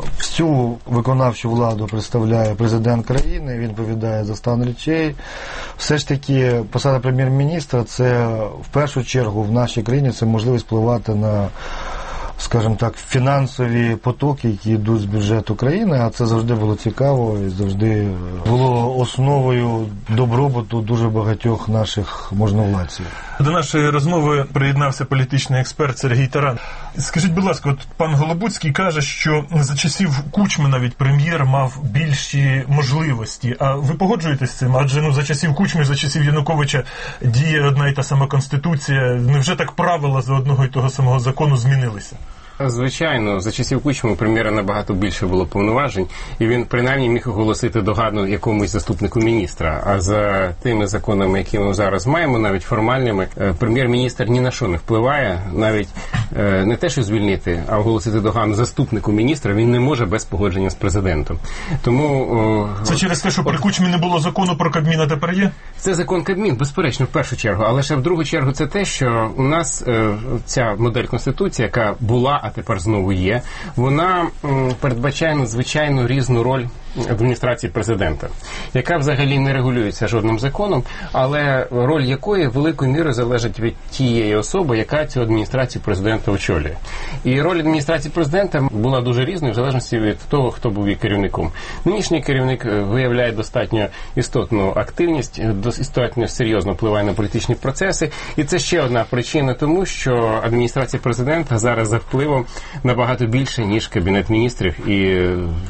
Всю виконавчу владу представляє президент країни, він відповідає за стан речей. Все ж таки, посада прем'єр-міністра – це в першу чергу в нашій країні це можливість впливати на скажімо так, фінансові потоки, які йдуть з бюджету країни, а це завжди було цікаво і завжди було основою добробуту дуже багатьох наших можновладців. До нашої розмови приєднався політичний експерт Сергій Таран. Скажіть, будь ласка, от пан Голобуцький каже, що за часів Кучми навіть прем'єр мав більші можливості. А ви погоджуєтесь з цим? Адже ну за часів Кучми, за часів Януковича діє одна і та сама Конституція. Невже так правила за одного і того самого закону змінилися? Звичайно, за часів Кучми у прем'єра набагато більше було повноважень, і він принаймні міг оголосити догану якомусь заступнику міністра. А за тими законами, які ми зараз маємо, навіть формальними, прем'єр-міністр ні на що не впливає, навіть не те, що звільнити, а оголосити догану заступнику міністра він не може без погодження з президентом. Тому це через те, що при Кучмі не було закону про Кабмін, а тепер є? Це закон Кабмін, безперечно, в першу чергу, але ще в другу чергу це те, що у нас ця модель Конституції, яка була, а тепер знову є, вона м, передбачає надзвичайно різну роль адміністрації президента, яка взагалі не регулюється жодним законом, але роль якої великою мірою залежить від тієї особи, яка цю адміністрацію президента очолює. І роль адміністрації президента була дуже різною в залежності від того, хто був її керівником. Нинішній керівник виявляє достатньо істотну активність, достатньо серйозно впливає на політичні процеси, і це ще одна причина тому, що адміністрація президента зараз за впливом набагато більше, ніж Кабінет міністрів, і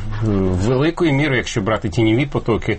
великою мірою, якщо брати тіньові потоки,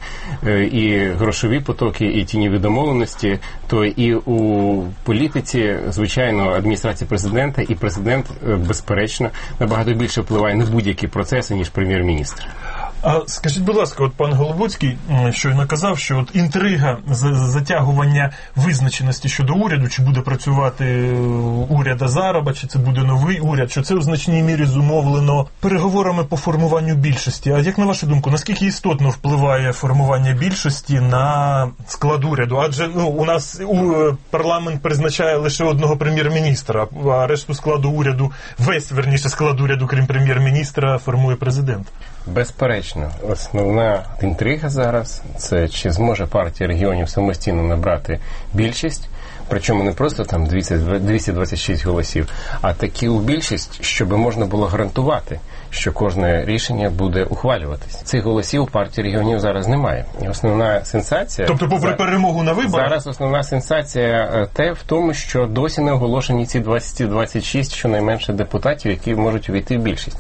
і грошові потоки, і тіньові домовленості, то і у політиці, звичайно, адміністрація президента і президент, безперечно, набагато більше впливає на будь-які процеси, ніж прем'єр-міністр. А скажіть, будь ласка, от пан Голобуцький щойно казав, що от інтрига затягування визначеності щодо уряду, чи буде працювати уряд Азарова, чи це буде новий уряд, що це у значній мірі зумовлено переговорами по формуванню більшості. А як на вашу думку, наскільки істотно впливає формування більшості на склад уряду? Адже ну, у нас у, парламент призначає лише одного прем'єр-міністра, а решту складу уряду, весь, верніше, склад уряду, крім прем'єр-міністра, формує президент. Безперечно, основна інтрига зараз – це чи зможе партія регіонів самостійно набрати більшість, причому не просто там двісті двадцять шість голосів, а таку більшість, щоб можна було гарантувати, що кожне рішення буде ухвалюватись. Цих голосів у партії регіонів зараз немає. І основна сенсація... Тобто, попри за... перемогу на виборах? Зараз основна сенсація те в тому, що досі не оголошені ці двісті двадцять шість щонайменше депутатів, які можуть увійти в більшість.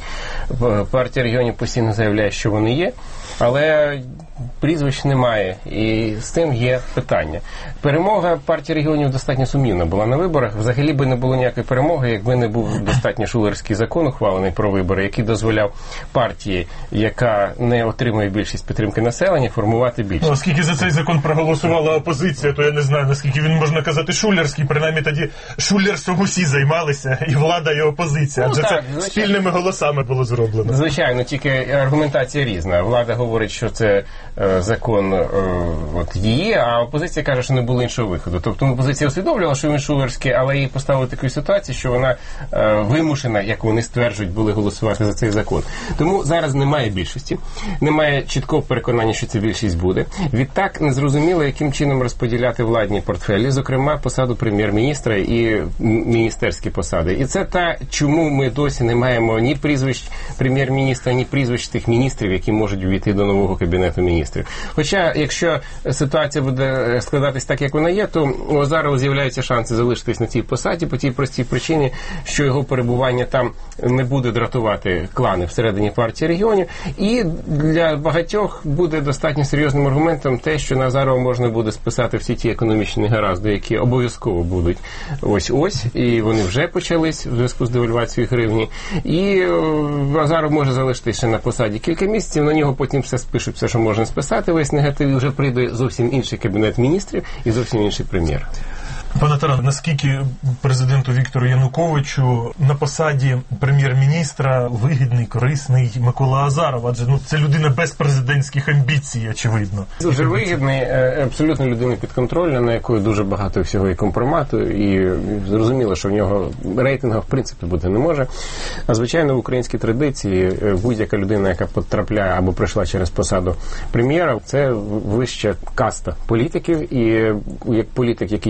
Партія регіонів постійно заявляє, що вони є, але прізвищ немає, і з тим є питання. Перемога партії регіонів достатньо сумнівна була на виборах. Взагалі би не було ніякої перемоги, якби не був достатньо шулерський закон, ухвалений про вибори, який дозволяв партії, яка не отримує більшість підтримки населення, формувати більшість. Ну, оскільки за цей закон проголосувала опозиція, то я не знаю, наскільки він можна казати шулерський, принаймні тоді шулерством усі займалися, і влада, і опозиція, адже ну, так, це звичайно. Спільними голосами було зроблено. Звичайно, тільки аргументація різна. Влада говорить, що це е, закон е, от її, а опозиція каже, що не було іншого виходу. Тобто опозиція усвідомлювала, що він шулерський, але її поставили таку ситуацію, що вона е, вимушена, як вони стверджують, були голосувати за цей закон. Тому зараз немає більшості, немає чіткого переконання, що ця більшість буде. Відтак незрозуміло, яким чином розподіляти владні портфелі, зокрема посаду прем'єр-міністра і міністерські посади. І це та, чому ми досі не маємо ні прізвищ прем'єр-міністра, ні прізвищ тих міністрів, які можуть увійти до нового Кабінету міністрів. Хоча, якщо ситуація буде складатись так, як вона є, то у Азарова з'являються шанси залишитись на цій посаді по тій простій причині, що його перебування там не буде дратувати клани всередині партії регіонів, і для багатьох буде достатньо серйозним аргументом те, що на Азарова можна буде списати всі ті економічні негаразди, які обов'язково будуть ось-ось, і вони вже почались в зв'язку з девальвацією гривні, і Азаров може залишитися ще на посаді кілька місяців, на нього потім все спишуть, все, що можна списати, весь негатив, і вже прийде зовсім інший Кабінет міністрів і зовсім інший прем'єр. Пане Таран, наскільки президенту Віктору Януковичу на посаді прем'єр-міністра вигідний, корисний Микола Азаров? Адже ну, це людина без президентських амбіцій, очевидно. Дуже вигідний, абсолютно людина підконтрольна, на якої дуже багато всього і компромату, і зрозуміло, що в нього рейтингу в принципі бути не може. А звичайно, в українській традиції будь-яка людина, яка потрапляє або прийшла через посаду прем'єра, це вища каста політиків, і як політик, який будь-коли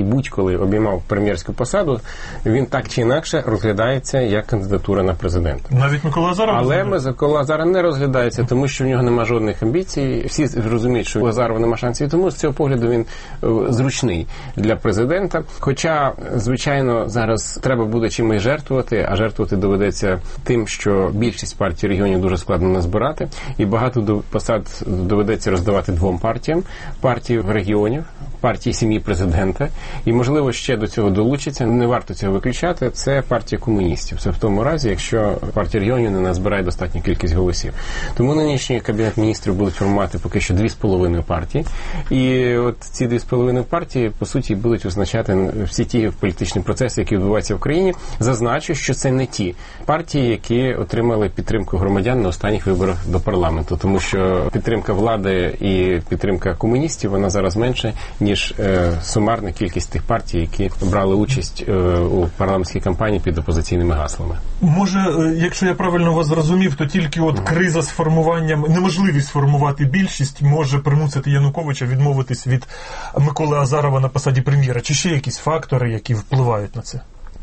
коли обіймав прем'єрську посаду, він так чи інакше розглядається як кандидатура на президента. Навіть Микола Азаров? Але Микола Азаров не розглядається, тому що в нього нема жодних амбіцій. Всі розуміють, що у Азарова нема шансів, тому з цього погляду він зручний для президента. Хоча, звичайно, зараз треба буде чимось жертвувати, а жертвувати доведеться тим, що більшість партій регіонів дуже складно назбирати, і багато посад доведеться роздавати двом партіям. Партії регіонів, партії сім'ї президента, і, можливо, ще до цього долучиться, не варто цього виключати, це партія комуністів. Це в тому разі, якщо партія регіонів не назбирає достатню кількість голосів. Тому нинішній кабінет міністрів будуть формувати поки що дві з половиною партії. І от ці дві з половиною партії, по суті, будуть означати всі ті політичні процеси, які відбуваються в країні. Зазначу, що це не ті партії, які отримали підтримку громадян на останніх виборах до парламенту, тому що підтримка влади і підтримка комуністів, вона зараз менше, ніж е, сумарна кількість тих партій, які брали участь е, у парламентській кампанії під опозиційними гаслами. Може, якщо я правильно вас зрозумів, то тільки от криза з формуванням, неможливість сформувати більшість може примусити Януковича відмовитись від Миколи Азарова на посаді прем'єра. Чи ще якісь фактори, які впливають на це?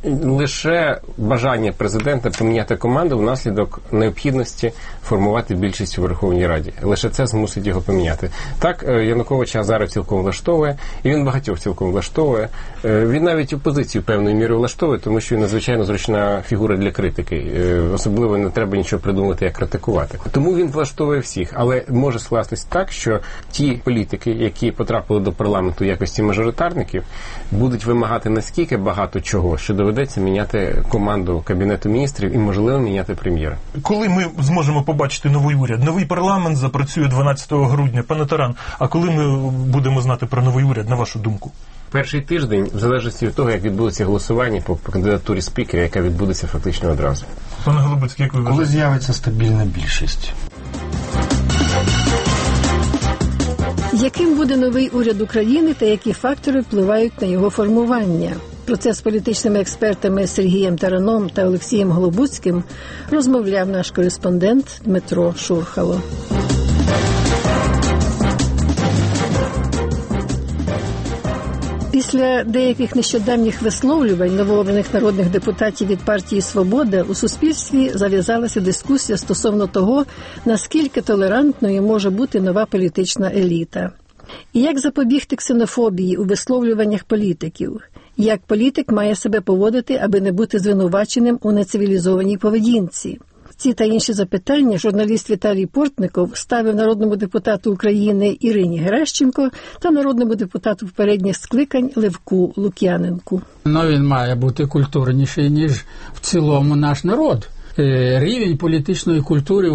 Лише бажання президента поміняти команду внаслідок необхідності формувати більшість у Верховній Раді. Лише це змусить його поміняти. Так, Януковича Азаров цілком влаштовує, і він багатьох цілком влаштовує. Він навіть опозицію певною мірою влаштовує, тому що він надзвичайно зручна фігура для критики. Особливо не треба нічого придумати, як критикувати. Тому він влаштовує всіх. Але може скластись так, що ті політики, які потрапили до парламенту в якості мажоритарників, будуть вимагати наскільки багато чого, що доведеться міняти команду Кабінету міністрів і, можливо, міняти прем'єра. Коли ми зможемо побачити новий уряд? Новий парламент запрацює дванадцятого грудня. Пане Таран, а коли ми будемо знати про новий уряд, на вашу думку? Перший тиждень, в залежності від того, як відбудеться голосування по, по кандидатурі спікера, яка відбудеться фактично одразу. Пане Голубицький, як ви вважаєте? Коли з'явиться стабільна більшість? Яким буде новий уряд України та які фактори впливають на його формування? Про це з політичними експертами Сергієм Тараном та Олексієм Голобуцьким розмовляв наш кореспондент Дмитро Шурхало. Після деяких нещодавніх висловлювань новообраних народних депутатів від партії «Свобода» у суспільстві зав'язалася дискусія стосовно того, наскільки толерантною може бути нова політична еліта. І як запобігти ксенофобії у висловлюваннях політиків? Як політик має себе поводити, аби не бути звинуваченим у нецивілізованій поведінці? Ці та інші запитання журналіст Віталій Портников ставив народному депутату України Ірині Геращенко та народному депутату попередніх скликань Левку Лук'яненку. Ну, він має бути культурніший, ніж в цілому наш народ. Рівень політичної культури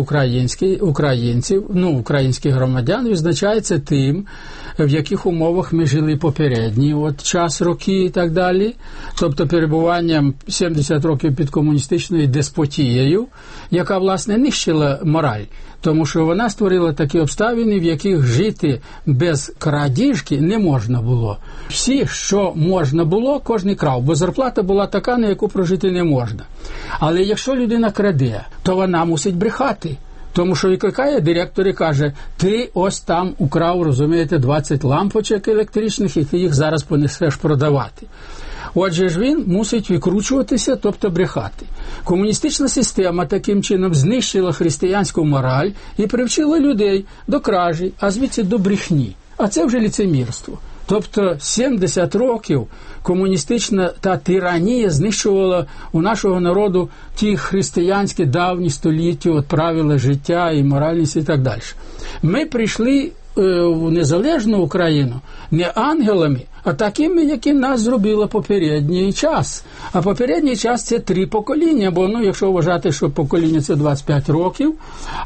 українців, ну, українських громадян визначається тим, в яких умовах ми жили попередній от час, роки і так далі. Тобто перебуванням сімдесят років під комуністичною деспотією, яка, власне, нищила мораль. Тому що вона створила такі обставини, в яких жити без крадіжки не можна було. Всі, що можна було, кожен крав, бо зарплата була така, на яку прожити не можна. Але якщо людина краде, то вона мусить брехати. Тому що викликає директор і каже, ти ось там украв, розумієте, двадцять лампочок електричних, і ти їх зараз понесеш продавати. Отже ж він мусить викручуватися, тобто брехати. Комуністична система таким чином знищила християнську мораль і привчила людей до кражі, а звідси до брехні. А це вже лицемірство. Тобто сімдесят років комуністична та тиранія знищувала у нашого народу ті християнські давні століття, от правила життя і моральність і так далі. Ми прийшли в незалежну Україну не ангелами, а такими, які нас зробили попередній час. А попередній час – це три покоління, бо, ну, якщо вважати, що покоління – це двадцять п'ять років,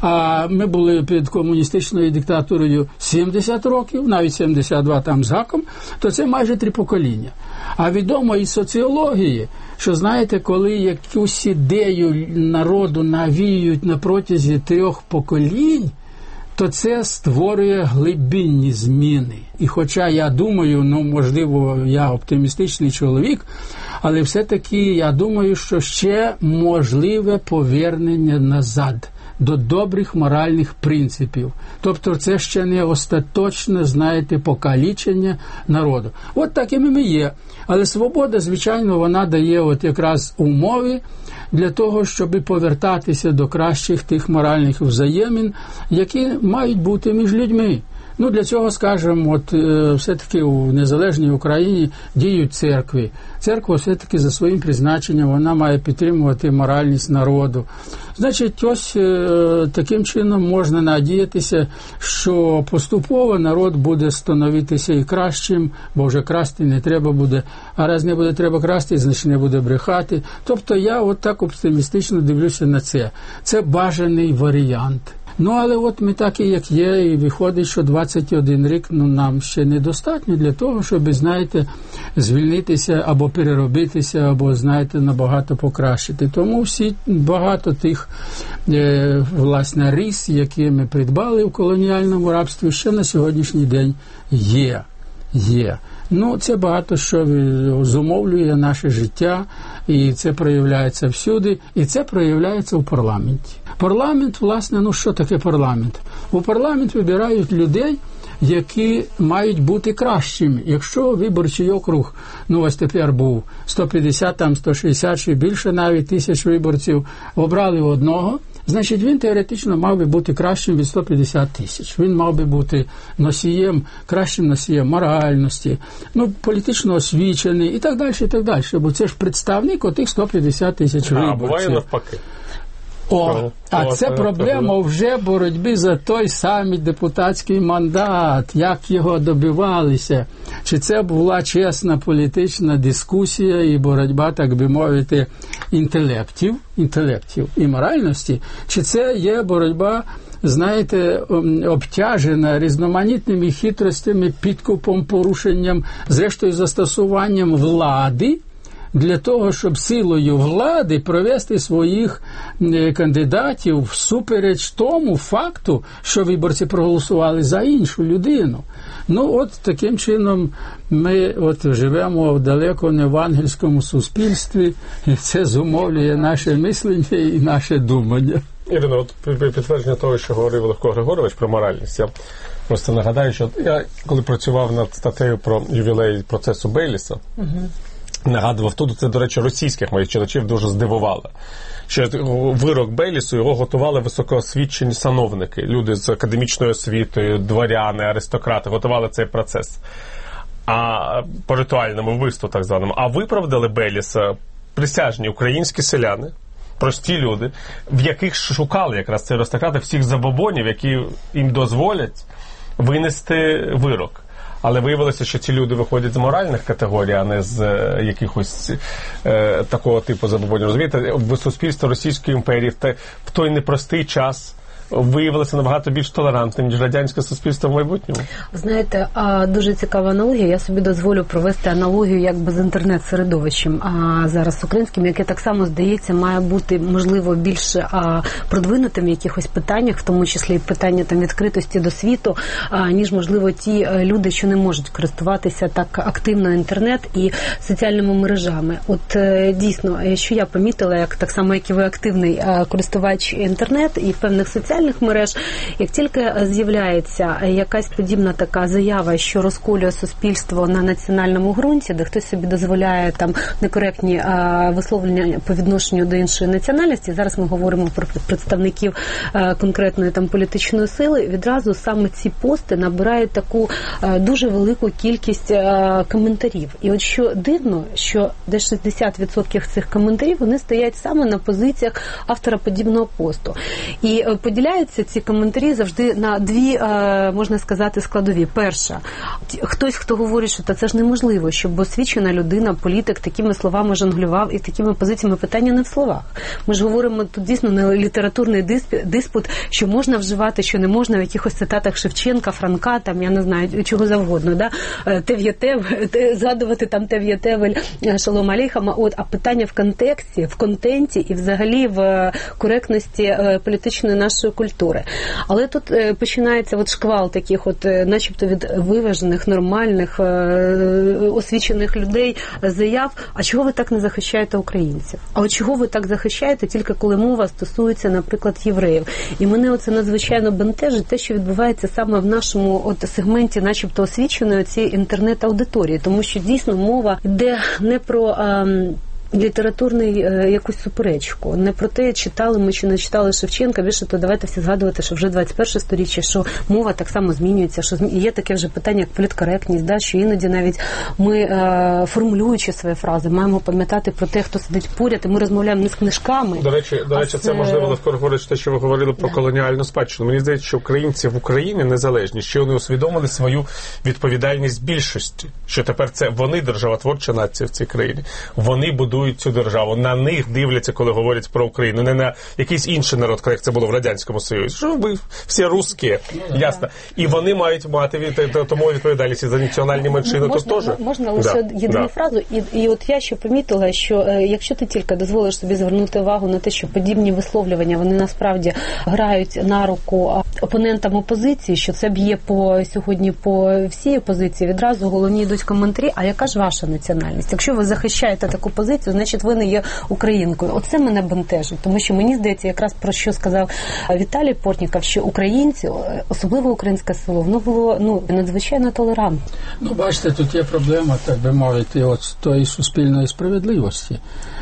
а ми були під комуністичною диктатурою сімдесят років, навіть сімдесят два там з гаком, то це майже три покоління. А відомо із соціології, що, знаєте, коли якусь ідею народу навіюють на протязі трьох поколінь, то це створює глибинні зміни. І хоча я думаю, ну, можливо, я оптимістичний чоловік, але все-таки я думаю, що ще можливе повернення назад до добрих моральних принципів. Тобто це ще не остаточне, знаєте, покалічення народу. От такими ми є. Але свобода, звичайно, вона дає от якраз умови для того, щоб повертатися до кращих тих моральних взаємин, які мають бути між людьми. Ну, для цього, скажімо, от е, все-таки у незалежній Україні діють церкви. Церква все-таки за своїм призначенням, вона має підтримувати моральність народу. Значить, ось е, таким чином можна надіятися, що поступово народ буде становитися і кращим, бо вже красти не треба буде, а раз не буде треба красти, значить не буде брехати. Тобто я от так оптимістично дивлюся на це. Це бажаний варіант. Ну, але от ми такі, як є, і виходить, що двадцять один рік, ну, нам ще недостатньо для того, щоб, знаєте, звільнитися або переробитися, або, знаєте, набагато покращити. Тому всі багато тих, е, власне, рис, які ми придбали в колоніальному рабстві, ще на сьогоднішній день є. Є. Ну, це багато що зумовлює наше життя, і це проявляється всюди, і це проявляється у парламенті. Парламент, власне, ну що таке парламент? У парламент вибирають людей, які мають бути кращими. Якщо виборчий округ, ну ось тепер був сто п'ятдесят, там сто шістдесят чи більше навіть тисяч виборців, обрали одного, значить він теоретично мав би бути кращим від сто п'ятдесят тисяч. Він мав би бути носієм, кращим носієм моральності, ну, політично освічений і так далі, і так далі. Бо це ж представник отих сто п'ятдесят тисяч виборців. А буває навпаки. О, а це проблема вже боротьби за той самий депутатський мандат, як його добивалися. Чи це була чесна політична дискусія і боротьба, так би мовити, інтелектів, інтелектів і моральності, чи це є боротьба, знаєте, обтяжена різноманітними хитростями, підкупом, порушенням, зрештою застосуванням влади, для того, щоб силою влади провести своїх кандидатів всупереч тому факту, що виборці проголосували за іншу людину. Ну, от таким чином ми от живемо в далеко не в ангельському суспільстві, і це зумовлює наше мислення і наше думання. Ірино, от підтвердження того, що говорив Левко Григорович про моральність, я просто нагадаю, що я, коли працював над статтею про ювілей процесу Бейліса, угу. нагадував тут, це, до речі, російських моїх читачів дуже здивувало, що вирок Бейлісу його готували високоосвічені сановники, люди з академічною освітою, дворяни, аристократи, готували цей процес. А по ритуальному вбивству, так званому. А виправдали Бейліса присяжні українські селяни, прості люди, в яких шукали якраз ці аристократи всіх забобонів, які їм дозволять винести вирок. Але виявилося, що ці люди виходять з моральних категорій, а не з е, якихось е, такого типу забобонів. Розумієте, в суспільстві Російської імперії в, те, в той непростий час виявилося набагато більш толерантним, ніж радянське суспільство в майбутньому. Знаєте, дуже цікава аналогія. Я собі дозволю провести аналогію якби з інтернет-середовищем, а зараз українським, яке так само, здається, має бути, можливо, більш а, продвинутим в якихось питаннях, в тому числі і питання там відкритості до світу, а, ніж, можливо, ті люди, що не можуть користуватися так активно інтернет і соціальними мережами. От дійсно, що я помітила, як так само, як і ви активний користувач інтернет і певних соціальних мереж, як тільки з'являється якась подібна така заява, що розколює суспільство на національному ґрунті, де хтось собі дозволяє там некоректні а, висловлення по відношенню до іншої національності, зараз ми говоримо про представників а, конкретної там політичної сили, відразу саме ці пости набирають таку а, дуже велику кількість а, коментарів. І от що дивно, що десь шістдесят відсотків цих коментарів, вони стоять саме на позиціях автора подібного посту. І поділяють ці коментарі завжди на дві, можна сказати, складові. Перша, хтось, хто говорить, що це ж неможливо, щоб освічена людина, політик такими словами жонглював і такими позиціями. Питання не в словах. Ми ж говоримо тут дійсно не літературний диспут, що можна вживати, що не можна в якихось цитатах Шевченка, Франка, там, я не знаю, чого завгодно, да? Тев'єтев, згадувати там Тев'єтевель, Шалом Алейхама, от, а питання в контексті, в контенті і взагалі в коректності політичної нашої культури. Але тут е, починається от шквал таких от, е, начебто від виважених, нормальних, е, освічених людей заяв, а чого ви так не захищаєте українців? А от чого ви так захищаєте, тільки коли мова стосується, наприклад, євреїв? І мене оце надзвичайно бентежить те, що відбувається саме в нашому от сегменті, начебто освіченої цієї інтернет-аудиторії, тому що дійсно мова йде не про а, літературний е, якусь суперечку, не про те, читали ми чи не читали Шевченка, більше то давайте всі згадувати, що вже двадцять перше сторіччя, що мова так само змінюється, що є таке вже питання, як політкоректність, да, що іноді навіть ми, е, формулюючи свої фрази, маємо пам'ятати про те, хто сидить поряд, і ми розмовляємо не з книжками. До речі, до речі, це, це можливо легко говорити те, що ви говорили про колоніальну спадщину. Мені здається, що українці в Україні незалежні, що вони усвідомили свою відповідальність більшості, що тепер це вони державотворча нація в цій країні. Вони будуть цю державу. На них дивляться, коли говорять про Україну. Не на якийсь інший народ, як це було в Радянському Союзі. Що ви всі русські, ясно. І вони мають мати від, тому відповідальність за національні меншини. Можна, то теж. Можна лише да. єдину да. фразу. І, і от я ще помітила, що е, якщо ти тільки дозволиш собі звернути увагу на те, що подібні висловлювання, вони насправді грають на руку опонентам опозиції, що це б'є по сьогодні по всій опозиції, відразу головні йдуть коментарі, а яка ж ваша національність? Якщо ви захищаєте таку позицію, значить ви не є українкою. Оце мене бентежить, тому що мені здається, якраз про що сказав Віталій Портніков, що українці, особливо українське село, воно було ну надзвичайно толерантне. Ну, бачите, тут є проблема, так би мовити, от тої суспільної справедливості.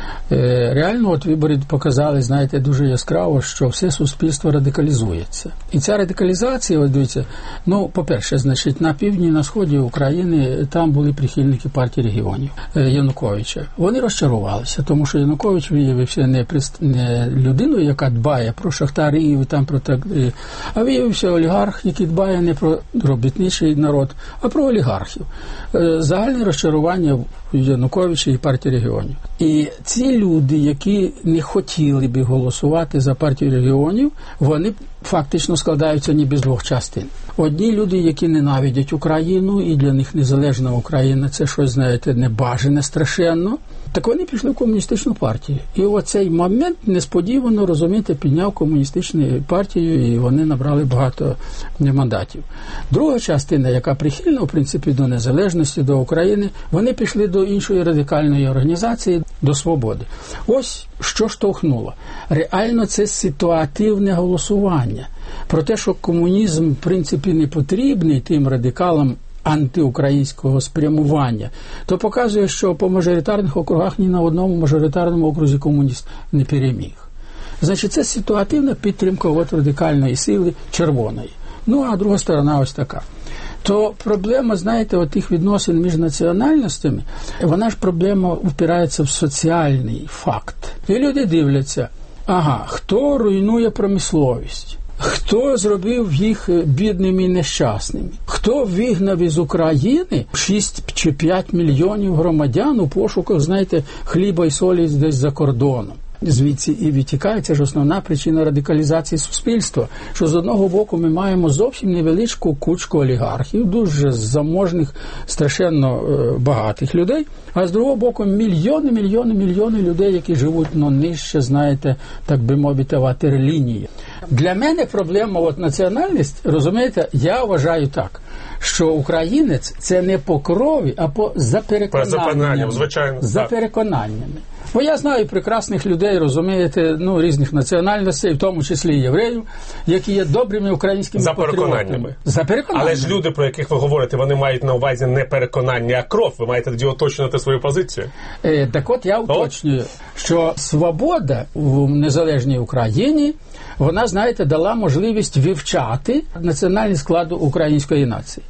Е, реально, от вибори показали, знаєте, дуже яскраво, що все суспільство радикалізується. І ця радикалізація, от дивіться, ну, по-перше, значить, на півдні, на сході України, там були прихильники партії регіонів е, Януковича. Вони розчарувалися, тому що Янукович виявився не, прист... не людиною, яка дбає про шахтарів, там, про так, а виявився олігарх, який дбає не про робітничий народ, а про олігархів. Е, загальне розчарування в Януковича і партії регіонів. І ці люди, які не хотіли би голосувати за партію регіонів, вони фактично складаються ніби з двох частин. Одні люди, які ненавидять Україну, і для них незалежна Україна – це щось, знаєте, небажане страшенно, так вони пішли в комуністичну партію. І оцей момент несподівано, розумієте, підняв комуністичну партію, і вони набрали багато мандатів. Друга частина, яка прихильна, в принципі, до незалежності, до України, вони пішли до іншої радикальної організації, до свободи. Ось що штовхнуло. Реально це ситуативне голосування. Про те, що комунізм, в принципі, не потрібний тим радикалам антиукраїнського спрямування, то показує, що по мажоритарних округах ні на одному мажоритарному окрузі комуніст не переміг. Значить, це ситуативна підтримка от радикальної сили червоної. Ну, а друга сторона ось така. То проблема, знаєте, от тих відносин між національностями, вона ж проблема впирається в соціальний факт. І люди дивляться, ага, хто руйнує промисловість? Хто зробив їх бідними і нещасними? Хто вигнав із України шість чи п'ять мільйонів громадян у пошуках, знаєте, хліба і солі десь за кордоном? Звідси і витікає, це ж основна причина радикалізації суспільства, що з одного боку ми маємо зовсім невеличку кучку олігархів, дуже заможних, страшенно е, багатих людей, а з другого боку мільйони, мільйони, мільйони людей, які живуть, ну, нижче, знаєте, так би мовити, ватерлінії. Для мене проблема от національність, розумієте, я вважаю так, що українець – це не по крові, а по за переконаннями. Звичайно. За так. переконаннями. Бо я знаю прекрасних людей, розумієте, ну, різних національностей, в тому числі і євреїв, які є добрими українськими за патріотами. Переконаннями. За переконаннями. Але ж люди, про яких ви говорите, вони мають на увазі не переконання, а кров. Ви маєте тоді уточнювати свою позицію. Е, так от я уточнюю, що свобода в незалежній Україні, вона, знаєте, дала можливість вивчати національний склад української нації.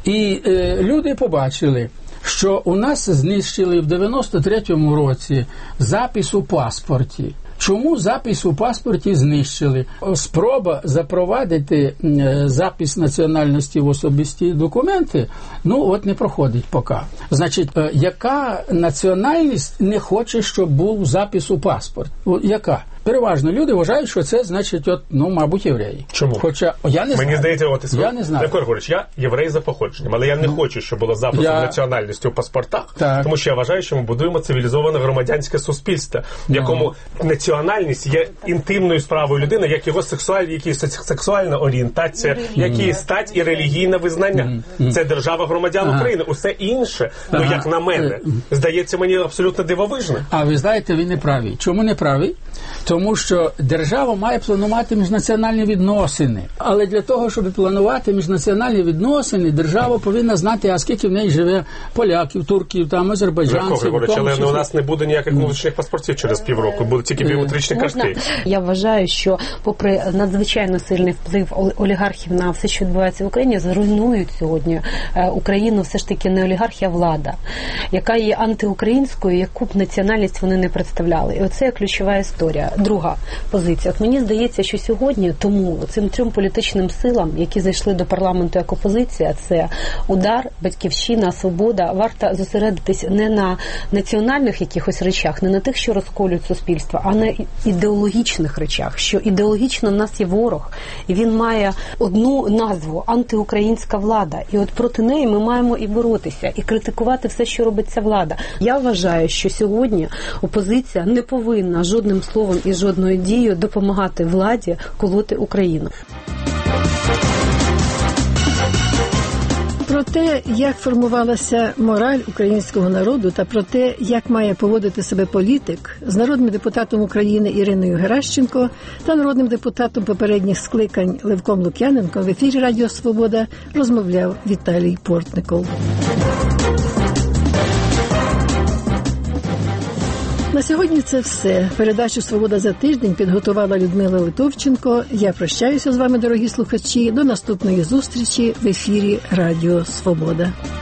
І е, люди побачили, що у нас знищили в дев'яносто третьому році запис у паспорті. Чому запис у паспорті знищили? Спроба запровадити запис національності в особисті документи, ну от не проходить поки. Значить, яка національність не хоче, щоб був запис у паспорт? Яка? переважно люди вважають, що це значить, от, ну, мабуть, євреї. Чому? Хоча я не знаю. Мені здається, от із я не знаю. Микола Григорович, я єврей за походженням, але я не ну, хочу, щоб було запису я... національності у паспортах, так. тому що я вважаю, що ми будуємо цивілізоване громадянське суспільство, в якому ну. національність є інтимною справою людини, як його сексуаль, як її сексуальна орієнтація, як її стать і релігійне визнання. Mm. Це держава громадян ага. України. Усе інше, ага. ну як на мене, здається мені абсолютно дивовижне. А ви знаєте, ви не праві. Чому не праві? Тому що держава має планувати міжнаціональні відносини. Але для того, щоб планувати міжнаціональні відносини, держава повинна знати, а скільки в неї живе поляків, турків, там, азербайджанців. Григорович, але числі... у нас не буде ніяких внутрішніх паспортів через півроку, будуть тільки біометричні картки. Я вважаю, що попри надзвичайно сильний вплив олігархів на все, що відбувається в Україні, зруйнують сьогодні Україну все ж таки не олігархія, а влада, яка є антиукраїнською, яку б національність вони не представляли. І оце ключова історія. Друга позиція. От мені здається, що сьогодні тому цим трьом політичним силам, які зайшли до парламенту як опозиція, це «Удар», «Батьківщина», «Свобода», варто зосередитись не на національних якихось речах, не на тих, що розколюють суспільство, а на ідеологічних речах, що ідеологічно в нас є ворог, і він має одну назву – антиукраїнська влада. І от проти неї ми маємо і боротися, і критикувати все, що робить ця влада. Я вважаю, що сьогодні опозиція не повинна жодним словом і жодною дією допомагати владі колоти Україну. Про те, як формувалася мораль українського народу та про те, як має поводити себе політик, з народним депутатом України Іриною Геращенко та народним депутатом попередніх скликань Левком Лук'яненком в ефірі Радіо Свобода розмовляв Віталій Портников. На сьогодні це все. Передачу «Свобода за тиждень» підготувала Людмила Литовченко. Я прощаюся з вами, дорогі слухачі. До наступної зустрічі в ефірі Радіо Свобода.